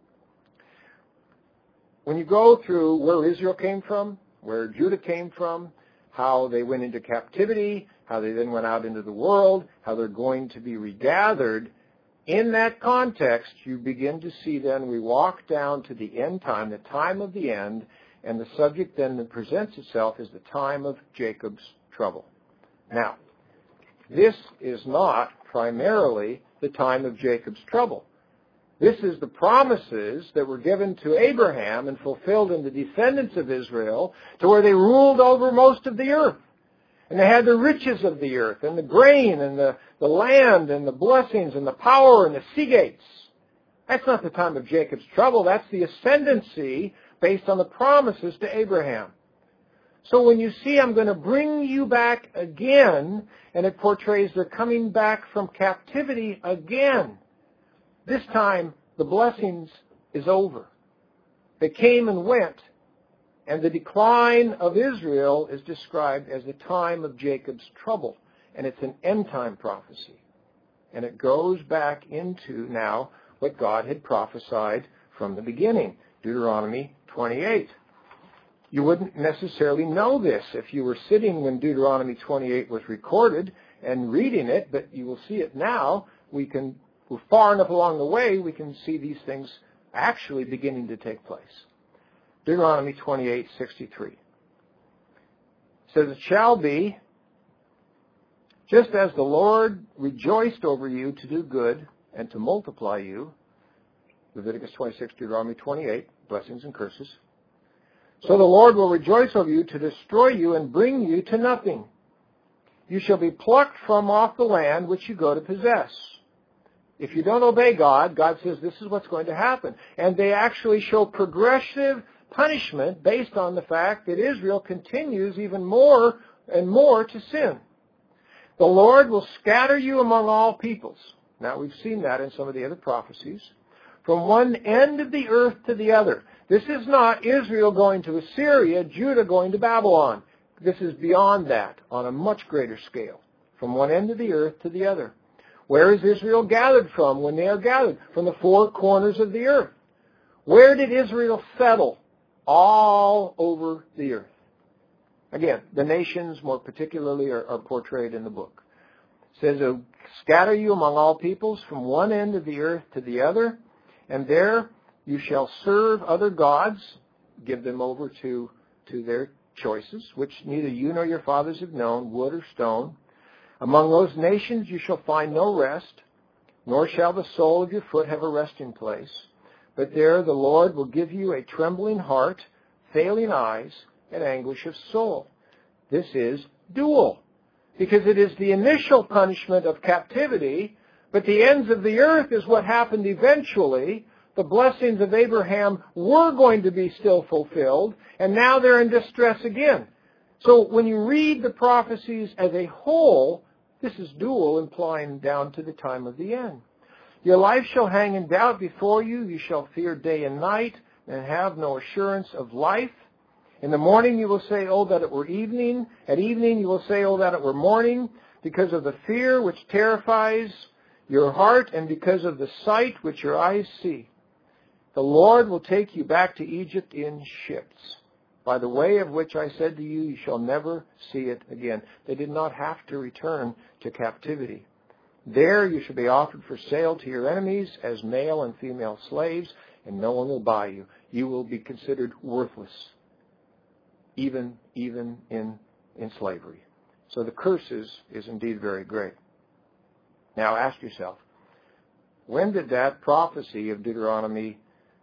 When you go through where Israel came from, where Judah came from, how they went into captivity, how they then went out into the world, how they're going to be regathered, In that context, you begin to see then we walk down to the end time, the time of the end, and the subject then that presents itself is the time of Jacob's trouble. Now, this is not primarily the time of Jacob's trouble. This is the promises that were given to Abraham and fulfilled in the descendants of Israel to where they ruled over most of the earth. And they had the riches of the earth and the grain and the land and the blessings and the power and the sea gates. That's not the time of Jacob's trouble. That's the ascendancy based on the promises to Abraham. So when you see I'm going to bring you back again, and it portrays they're coming back from captivity again. This time, the blessings is over. They came and went, and the decline of Israel is described as the time of Jacob's trouble, and it's an end-time prophecy. And it goes back into now what God had prophesied from the beginning, Deuteronomy 28. You wouldn't necessarily know this if you were sitting when Deuteronomy 28 was recorded and reading it, but you will see it now. We're far enough along the way, we can see these things actually beginning to take place. Deuteronomy 28:63 says, "It shall be, just as the Lord rejoiced over you to do good and to multiply you," Leviticus 26, Deuteronomy 28, blessings and curses, "so the Lord will rejoice over you to destroy you and bring you to nothing. You shall be plucked from off the land which you go to possess." If you don't obey God, God says this is what's going to happen. And they actually show progressive punishment based on the fact that Israel continues even more and more to sin. "The Lord will scatter you among all peoples." Now we've seen that in some of the other prophecies. "From one end of the earth to the other." This is not Israel going to Assyria, Judah going to Babylon. This is beyond that on a much greater scale. From one end of the earth to the other. Where is Israel gathered from when they are gathered? From the four corners of the earth. Where did Israel settle? All over the earth. Again, the nations more particularly are portrayed in the book. It says, "It'll scatter you among all peoples from one end of the earth to the other, and there you shall serve other gods," give them over to their choices, "which neither you nor your fathers have known, wood or stone. Among those nations you shall find no rest, nor shall the sole of your foot have a resting place. But there the Lord will give you a trembling heart, failing eyes, and anguish of soul." This is dual, because it is the initial punishment of captivity, but the ends of the earth is what happened eventually. The blessings of Abraham were going to be still fulfilled, and now they're in distress again. So when you read the prophecies as a whole, this is dual, implying down to the time of the end. "Your life shall hang in doubt before you. You shall fear day and night and have no assurance of life. In the morning you will say, 'Oh, that it were evening.' At evening you will say, 'Oh, that it were morning,' because of the fear which terrifies your heart and because of the sight which your eyes see. The Lord will take you back to Egypt in ships. By the way of which I said to you, you shall never see it again." They did not have to return to captivity. "There you shall be offered for sale to your enemies as male and female slaves, and no one will buy you." You will be considered worthless, even in slavery. So the curses is indeed very great. Now ask yourself, when did that prophecy of Deuteronomy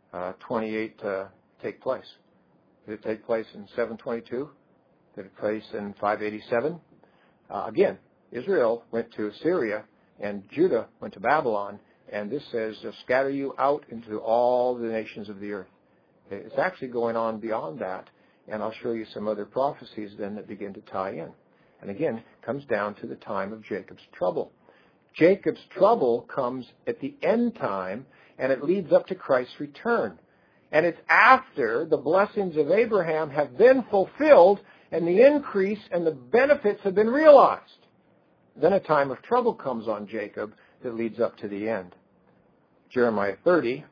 28 take place? Did it take place in 722? Did it take place in 587? Again, Israel went to Assyria and Judah went to Babylon, and this says, "They'll scatter you out into all the nations of the earth." It's actually going on beyond that, and I'll show you some other prophecies then that begin to tie in. And again, it comes down to the time of Jacob's trouble. Jacob's trouble comes at the end time, and it leads up to Christ's return. And it's after the blessings of Abraham have been fulfilled and the increase and the benefits have been realized. Then a time of trouble comes on Jacob that leads up to the end. Jeremiah 30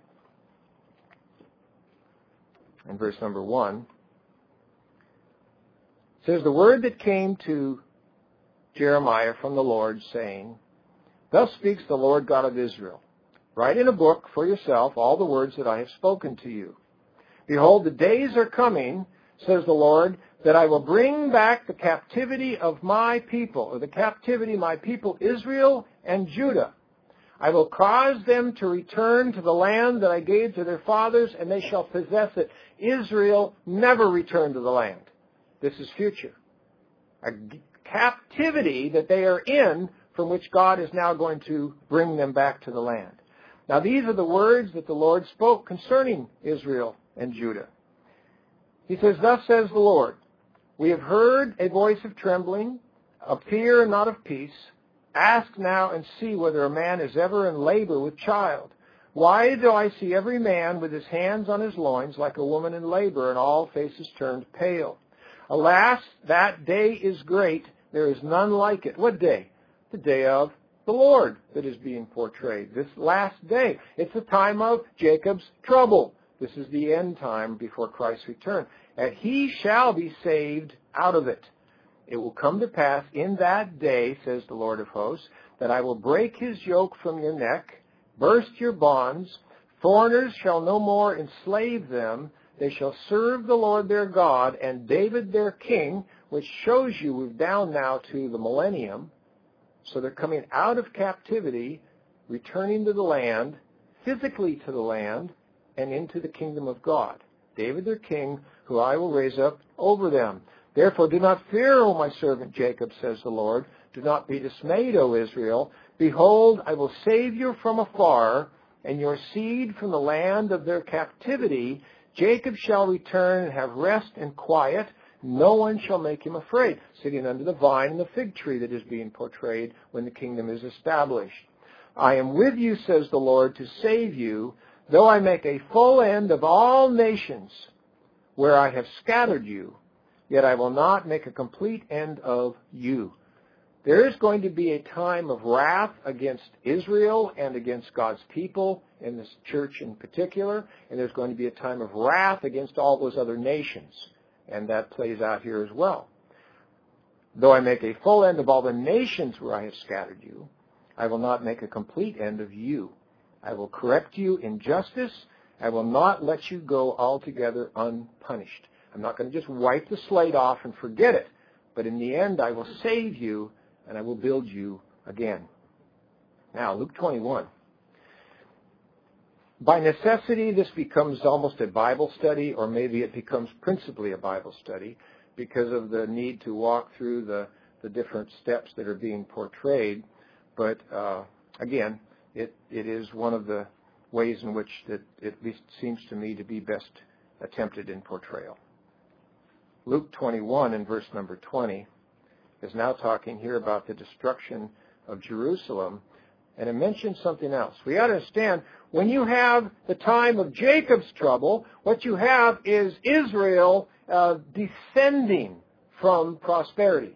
and verse number 1 says, "The word that came to Jeremiah from the Lord, saying, 'Thus speaks the Lord God of Israel, Write in a book for yourself all the words that I have spoken to you. Behold, the days are coming, says the Lord, that I will bring back the captivity of my people, or the captivity of my people Israel and Judah. I will cause them to return to the land that I gave to their fathers, and they shall possess it. Israel never returned to the land. This is future. A captivity that they are in, from which God is now going to bring them back to the land. Now these are the words that the Lord spoke concerning Israel and Judah. He says, thus says the Lord, we have heard a voice of trembling, of fear and not of peace. Ask now and see whether a man is ever in labor with child. Why do I see every man with his hands on his loins like a woman in labor, and all faces turned pale? Alas, that day is great. There is none like it. What day? The day of the Lord that is being portrayed. This last day. It's the time of Jacob's trouble. This is the end time before Christ's return. And he shall be saved out of it. It will come to pass in that day, says the Lord of hosts, that I will break his yoke from your neck, burst your bonds. Foreigners shall no more enslave them. They shall serve the Lord their God and David their king, which shows you we're down now to the millennium. So they're coming out of captivity, returning to the land, physically to the land, and into the kingdom of God. David their king, who I will raise up over them. Therefore do not fear, O my servant Jacob, says the Lord. Do not be dismayed, O Israel. Behold, I will save you from afar, and your seed from the land of their captivity. Jacob shall return and have rest and quiet. No one shall make him afraid, sitting under the vine and the fig tree that is being portrayed when the kingdom is established. I am with you, says the Lord, to save you, though I make a full end of all nations where I have scattered you, yet I will not make a complete end of you. There is going to be a time of wrath against Israel and against God's people, in this church in particular, and there's going to be a time of wrath against all those other nations. And that plays out here as well. Though I make a full end of all the nations where I have scattered you, I will not make a complete end of you. I will correct you in justice. I will not let you go altogether unpunished. I'm not going to just wipe the slate off and forget it. But in the end, I will save you, and I will build you again. Now, Luke 21. By necessity, this becomes almost a Bible study, or maybe it becomes principally a Bible study, because of the need to walk through the different steps that are being portrayed. But again, it is one of the ways in which that at least seems to me to be best attempted in portrayal. Luke 21 in verse number 20 is now talking here about the destruction of Jerusalem, and it mentions something else. We ought to understand, when you have the time of Jacob's trouble, what you have is Israel descending from prosperity.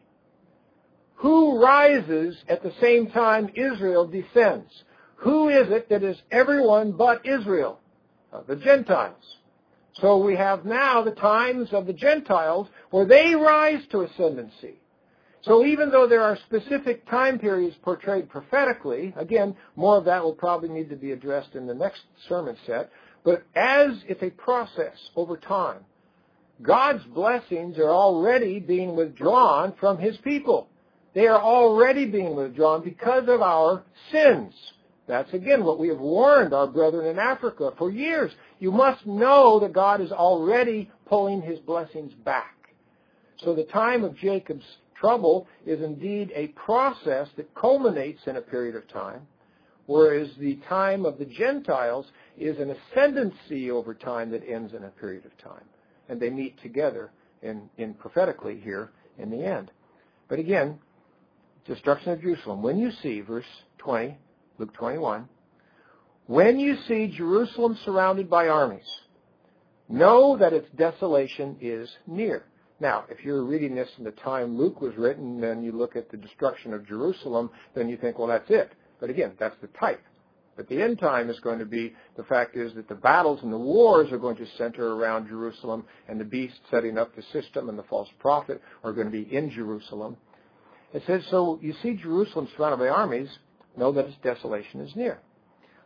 Who rises at the same time Israel descends? Who is it that is everyone but Israel? The Gentiles. So we have now the times of the Gentiles where they rise to ascendancy. So even though there are specific time periods portrayed prophetically, again, more of that will probably need to be addressed in the next sermon set, but as it's a process over time, God's blessings are already being withdrawn from His people. They are already being withdrawn because of our sins. That's, again, what we have warned our brethren in Africa for years. You must know that God is already pulling His blessings back. So the time of Jacob's trouble is indeed a process that culminates in a period of time, whereas the time of the Gentiles is an ascendancy over time that ends in a period of time. And they meet together in prophetically here in the end. But again, destruction of Jerusalem. When you see, verse 20, Luke 21, when you see Jerusalem surrounded by armies, know that its desolation is near. Now, if you're reading this in the time Luke was written, and you look at the destruction of Jerusalem, then you think, well, that's it. But again, that's the type. But the end time is going to be, the fact is that the battles and the wars are going to center around Jerusalem, and the beast setting up the system and the false prophet are going to be in Jerusalem. It says, so you see Jerusalem surrounded by armies, know that its desolation is near.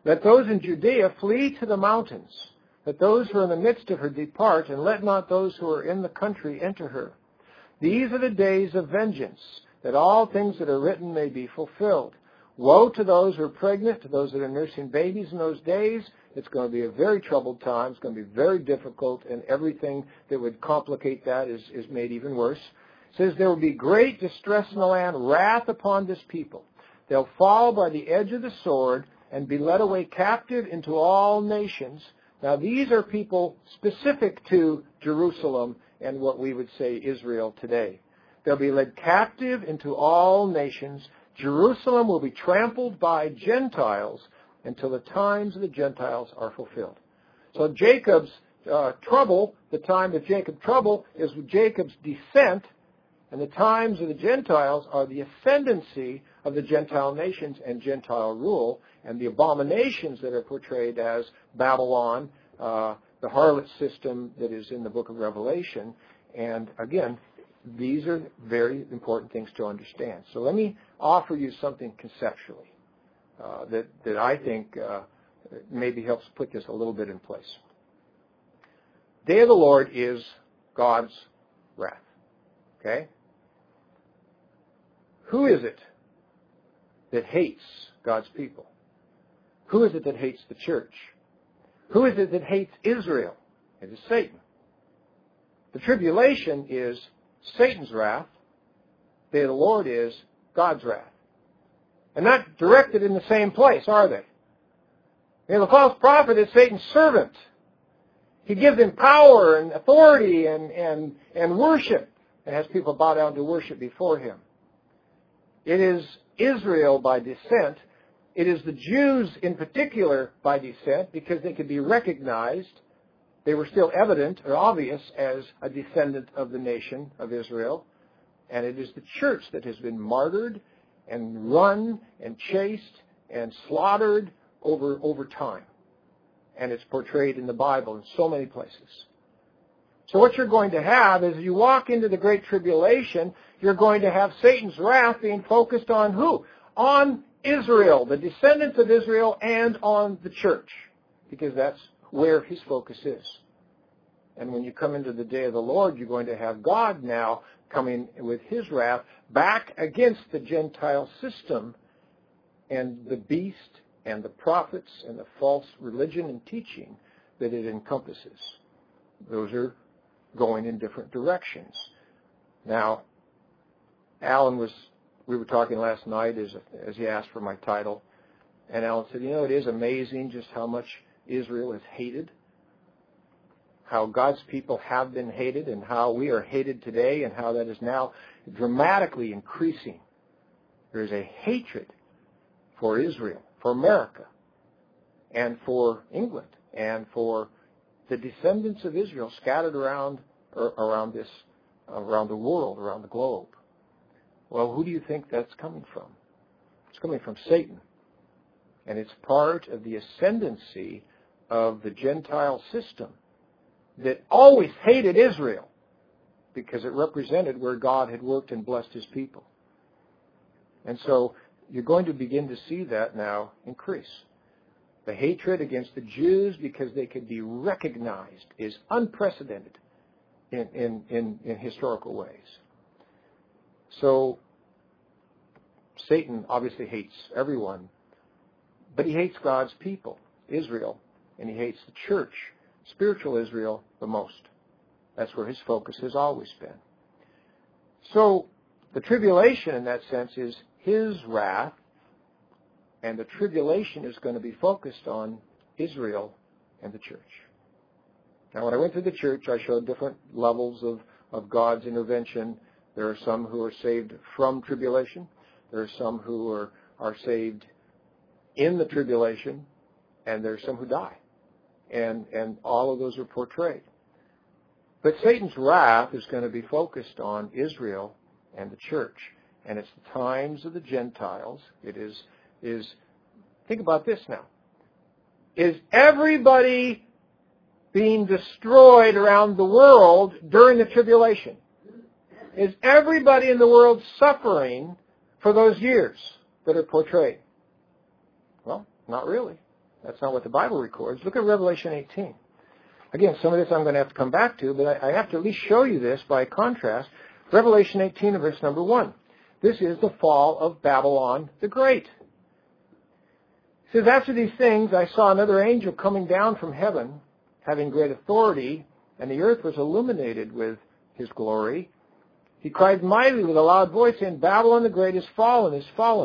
Let those in Judea flee to the mountains. Let those who are in the midst of her depart, and let not those who are in the country enter her. These are the days of vengeance, that all things that are written may be fulfilled. Woe to those who are pregnant, to those that are nursing babies in those days. It's going to be a very troubled time. It's going to be very difficult, and everything that would complicate that is made even worse. It says there will be great distress in the land, wrath upon this people. They'll fall by the edge of the sword and be led away captive into all nations. Now, these are people specific to Jerusalem and what we would say Israel today. They'll be led captive into all nations. Jerusalem will be trampled by Gentiles until the times of the Gentiles are fulfilled. So Jacob's trouble, the time of Jacob's trouble, is Jacob's descent, and the times of the Gentiles are the ascendancy of the Gentile nations and Gentile rule, and the abominations that are portrayed as Babylon, the harlot system that is in the book of Revelation. And again, these are very important things to understand. So let me offer you something conceptually that I think maybe helps put this a little bit in place. Day of the Lord is God's wrath. Okay? Who is it that hates God's people? Who is it that hates the church? Who is it that hates Israel? It is Satan. The tribulation is Satan's wrath. The day of the Lord is God's wrath. And not directed in the same place, are they? The false prophet is Satan's servant. He gives him power and authority and worship, and has people bow down to worship before him. It is Israel by descent. It is the Jews in particular by descent, because they could be recognized. They were still evident or obvious as a descendant of the nation of Israel. And it is the church that has been martyred and run and chased and slaughtered over time. And it's portrayed in the Bible in so many places. So what you're going to have is, you walk into the Great Tribulation, you're going to have Satan's wrath being focused on who? On Israel, the descendants of Israel, and on the church, because that's where his focus is. And when you come into the day of the Lord, you're going to have God now coming with his wrath back against the Gentile system and the beast and the prophets and the false religion and teaching that it encompasses. Those are going in different directions. Now, we were talking last night as he asked for my title, and Alan said, it is amazing just how much Israel is hated, how God's people have been hated, and how we are hated today, and how that is now dramatically increasing. There is a hatred for Israel, for America, and for England, and for the descendants of Israel scattered around the world, around the globe. Well, who do you think that's coming from? It's coming from Satan. And it's part of the ascendancy of the Gentile system that always hated Israel, because it represented where God had worked and blessed his people. And so you're going to begin to see that now increase. The hatred against the Jews, because they could be recognized, is unprecedented in historical ways. So Satan obviously hates everyone, but he hates God's people, Israel, and he hates the church, spiritual Israel, the most. That's where his focus has always been. So the tribulation in that sense is his wrath, and the tribulation is going to be focused on Israel and the church. Now, when I went to the church, I showed different levels of God's intervention. There are some who are saved from tribulation. There are some who are saved in the tribulation, and there are some who die. And all of those are portrayed. But Satan's wrath is going to be focused on Israel and the church. And it's the times of the Gentiles. It is think about this now. Is everybody being destroyed around the world during the tribulation? Is everybody in the world suffering for those years that are portrayed? Well, not really. That's not what the Bible records. Look at Revelation 18. Again, some of this I'm going to have to come back to, but I have to at least show you this by contrast. Revelation 18 and verse number 1. This is the fall of Babylon the Great. It says, after these things I saw another angel coming down from heaven, having great authority, and the earth was illuminated with his glory. He cried mightily with a loud voice, saying, Babylon the Great is fallen,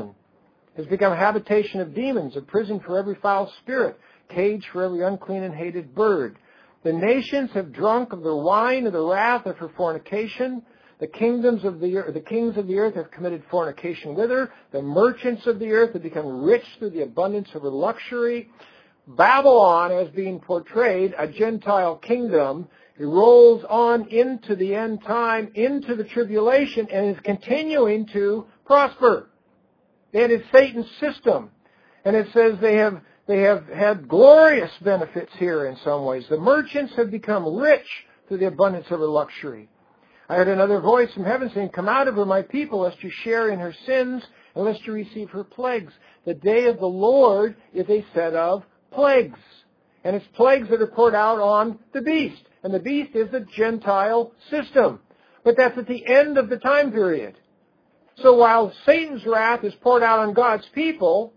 has become a habitation of demons, a prison for every foul spirit, cage for every unclean and hated bird. The nations have drunk of the wine of the wrath of her fornication. The kings of the earth have committed fornication with her. The merchants of the earth have become rich through the abundance of her luxury. Babylon, as being portrayed, a Gentile kingdom, it rolls on into the end time, into the tribulation, and is continuing to prosper. It is Satan's system. And it says they have had glorious benefits here in some ways. The merchants have become rich through the abundance of her luxury. I heard another voice from heaven saying, Come out of her, my people, lest you share in her sins, and lest you receive her plagues. The day of the Lord is a set of plagues. And it's plagues that are poured out on the beast. And the beast is the Gentile system. But that's at the end of the time period. So while Satan's wrath is poured out on God's people,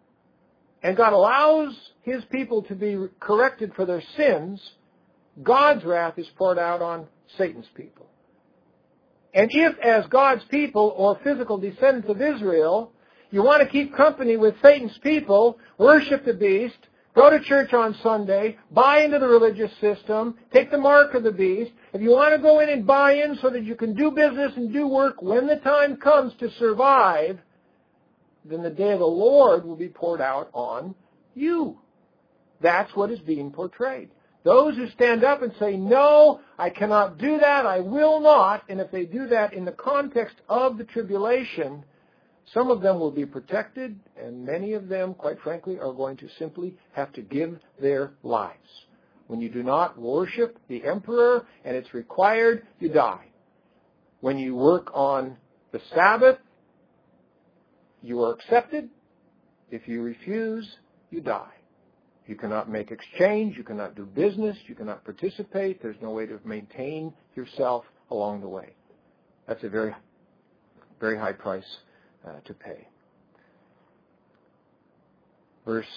and God allows his people to be corrected for their sins, God's wrath is poured out on Satan's people. And if, as God's people or physical descendants of Israel, you want to keep company with Satan's people, worship the beast, go to church on Sunday, buy into the religious system, take the mark of the beast, if you want to go in and buy in so that you can do business and do work when the time comes to survive, then the day of the Lord will be poured out on you. That's what is being portrayed. Those who stand up and say, no, I cannot do that, I will not, and if they do that in the context of the tribulation, some of them will be protected, and many of them, quite frankly, are going to simply have to give their lives. When you do not worship the emperor and it's required, you die. When you work on the Sabbath, you are accepted. If you refuse, you die. You cannot make exchange. You cannot do business. You cannot participate. There's no way to maintain yourself along the way. That's a very, very high price to pay. Verse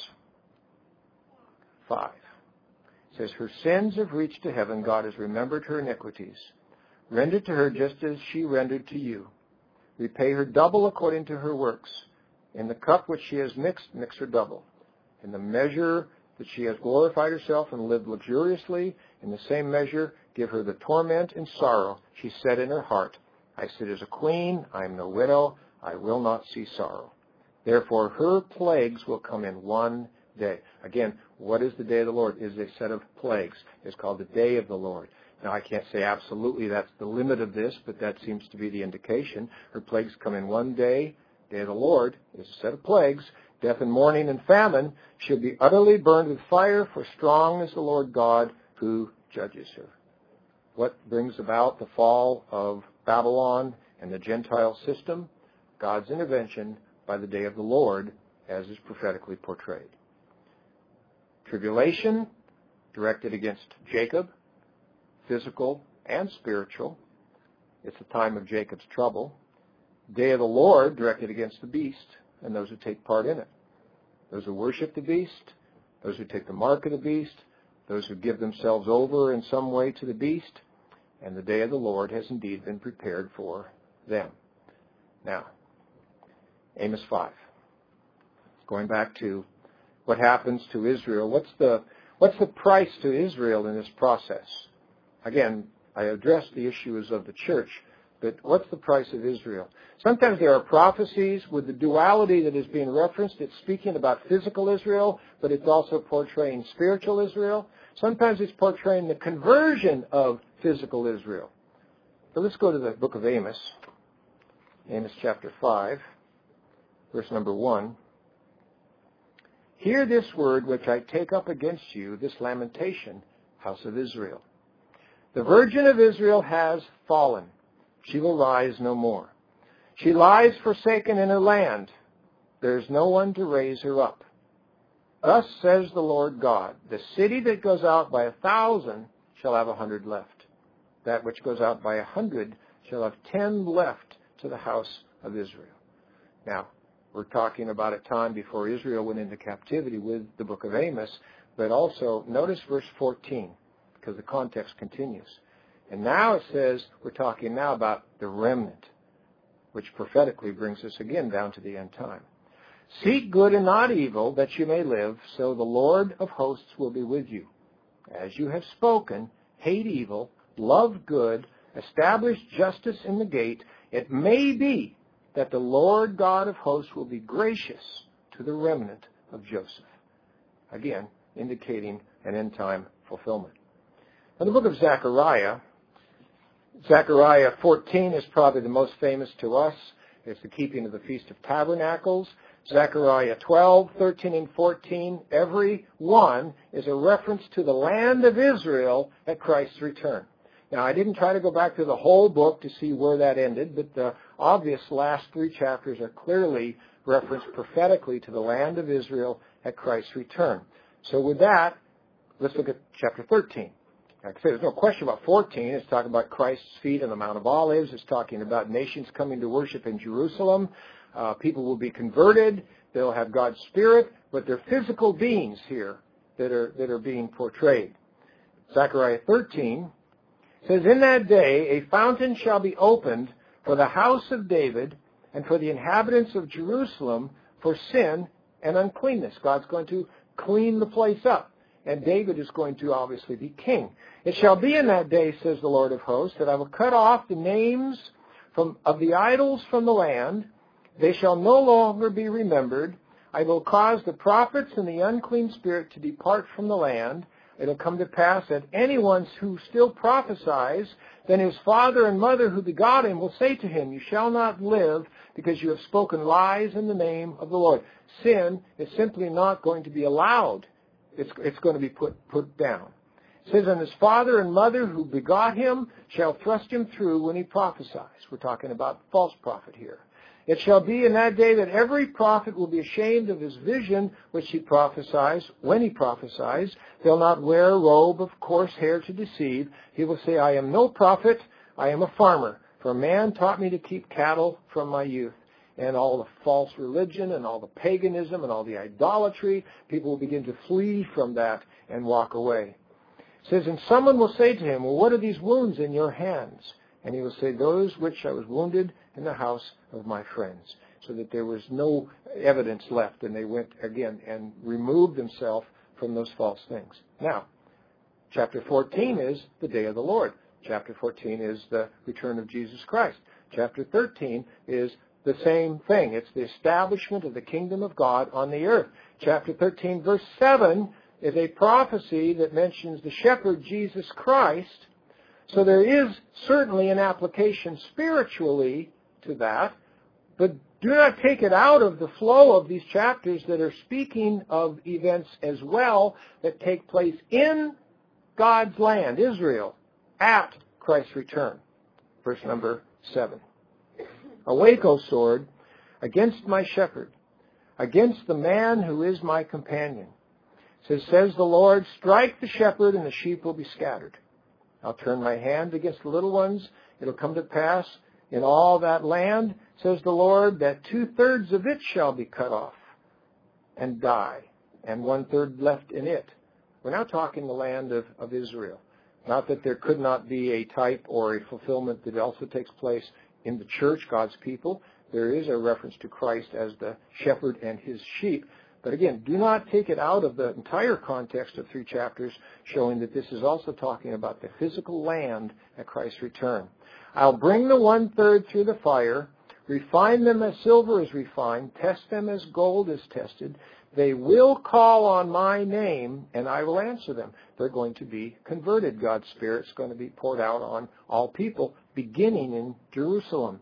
5 says, Her sins have reached to heaven. God has remembered her iniquities. Render to her just as she rendered to you. Repay her double according to her works. In the cup which she has mixed, mix her double. In the measure that she has glorified herself and lived luxuriously, in the same measure give her the torment and sorrow. She said in her heart, I sit as a queen, I am no widow, I will not see sorrow. Therefore her plagues will come in one day. Again, what is the day of the Lord? It is a set of plagues. It's called the day of the Lord. Now, I can't say absolutely that's the limit of this, but that seems to be the indication. Her plagues come in one day. Day of the Lord is a set of plagues. Death and mourning and famine. She'll be utterly burned with fire, for strong is the Lord God who judges her. What brings about the fall of Babylon and the Gentile system? God's intervention by the day of the Lord, as is prophetically portrayed. Tribulation directed against Jacob, physical and spiritual. It's the time of Jacob's trouble. Day of the Lord directed against the beast and those who take part in it. Those who worship the beast, those who take the mark of the beast, those who give themselves over in some way to the beast, and the day of the Lord has indeed been prepared for them. Now, Amos 5. Going back to what happens to Israel. What's the price to Israel in this process? Again, I addressed the issues of the church, but what's the price of Israel? Sometimes there are prophecies with the duality that is being referenced. It's speaking about physical Israel, but it's also portraying spiritual Israel. Sometimes it's portraying the conversion of physical Israel. So let's go to the book of Amos. Amos chapter 5, verse number 1. Hear this word which I take up against you, this lamentation, house of Israel. The virgin of Israel has fallen. She will rise no more. She lies forsaken in her land. There is no one to raise her up. Thus says the Lord God, the city that goes out by 1,000 shall have 100 left. That which goes out by 100 shall have 10 left to the house of Israel. Now, we're talking about a time before Israel went into captivity with the book of Amos, but also notice verse 14, because the context continues. And now it says, we're talking now about the remnant, which prophetically brings us again down to the end time. Seek good and not evil, that you may live, so the Lord of hosts will be with you. As you have spoken, hate evil, love good, establish justice in the gate. It may be that the Lord God of hosts will be gracious to the remnant of Joseph. Again, indicating an end-time fulfillment. In the book of Zechariah 14 is probably the most famous to us. It's the keeping of the Feast of Tabernacles. Zechariah 12, 13, and 14, every one is a reference to the land of Israel at Christ's return. Now, I didn't try to go back to the whole book to see where that ended, but the obvious last 3 chapters are clearly referenced prophetically to the land of Israel at Christ's return. So with that, let's look at chapter 13. Like I say, there's no question about 14. It's talking about Christ's feet on the Mount of Olives. It's talking about nations coming to worship in Jerusalem. People will be converted. They'll have God's Spirit, but they're physical beings here that are being portrayed. Zechariah 13 says, in that day a fountain shall be opened for the house of David and for the inhabitants of Jerusalem for sin and uncleanness. God's going to clean the place up, and David is going to obviously be king. It shall be in that day, says the Lord of hosts, that I will cut off the names of the idols from the land. They shall no longer be remembered. I will cause the prophets and the unclean spirit to depart from the land. It will come to pass that anyone who still prophesies, then his father and mother who begot him will say to him, you shall not live because you have spoken lies in the name of the Lord. Sin is simply not going to be allowed. It's going to be put down. It says, and his father and mother who begot him shall thrust him through when he prophesies. We're talking about false prophet here. It shall be in that day that every prophet will be ashamed of his vision which he prophesies. When he prophesies, they'll not wear a robe of coarse hair to deceive. He will say, I am no prophet, I am a farmer. For a man taught me to keep cattle from my youth. And all the false religion and all the paganism and all the idolatry, people will begin to flee from that and walk away. It says, and someone will say to him, well, what are these wounds in your hands? And he will say, those which I was wounded in the house of my friends. So that there was no evidence left, and they went again and removed themselves from those false things. Now, chapter 14 is the day of the Lord. Chapter 14 is the return of Jesus Christ. Chapter 13 is the same thing. It's the establishment of the kingdom of God on the earth. Chapter 13, verse 7 is a prophecy that mentions the shepherd, Jesus Christ. So there is certainly an application spiritually to that, but do not take it out of the flow of these chapters that are speaking of events as well that take place in God's land, Israel, at Christ's return. Verse number 7. Awake, O sword, against my shepherd, against the man who is my companion. Says the Lord, strike the shepherd and the sheep will be scattered. I'll turn my hand against the little ones. It'll come to pass in all that land, says the Lord, that 2/3 of it shall be cut off and die, and 1/3 left in it. We're now talking the land of Israel. Not that there could not be a type or a fulfillment that also takes place in the church, God's people. There is a reference to Christ as the shepherd and his sheep. But again, do not take it out of the entire context of 3 chapters, showing that this is also talking about the physical land at Christ's return. I'll bring the 1/3 through the fire, refine them as silver is refined, test them as gold is tested. They will call on my name, and I will answer them. They're going to be converted. God's Spirit's going to be poured out on all people, beginning in Jerusalem.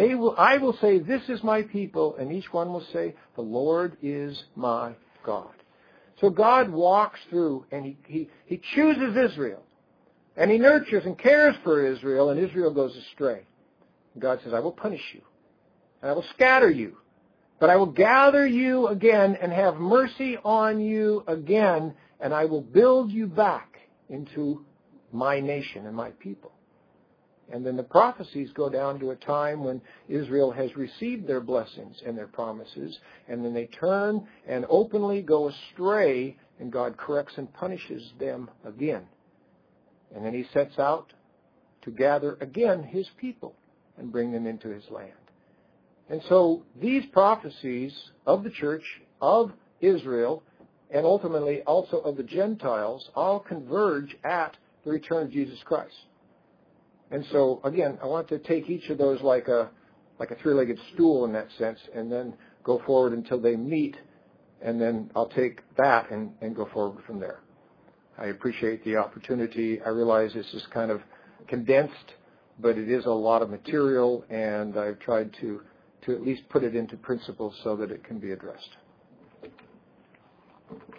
I will say, this is my people, and each one will say, the Lord is my God. So God walks through, and he chooses Israel, and he nurtures and cares for Israel, and Israel goes astray. God says, I will punish you, and I will scatter you, But I will gather you again and have mercy on you again, and I will build you back into my nation and my people. And then the prophecies go down to a time when Israel has received their blessings and their promises, and then they turn and openly go astray, and God corrects and punishes them again. And then he sets out to gather again his people and bring them into his land. And so these prophecies of the church, of Israel, and ultimately also of the Gentiles, all converge at the return of Jesus Christ. And so, again, I want to take each of those like a three-legged stool in that sense, and then go forward until they meet, and then I'll take that and go forward from there. I appreciate the opportunity. I realize this is kind of condensed, but it is a lot of material, and I've tried to at least put it into principles so that it can be addressed.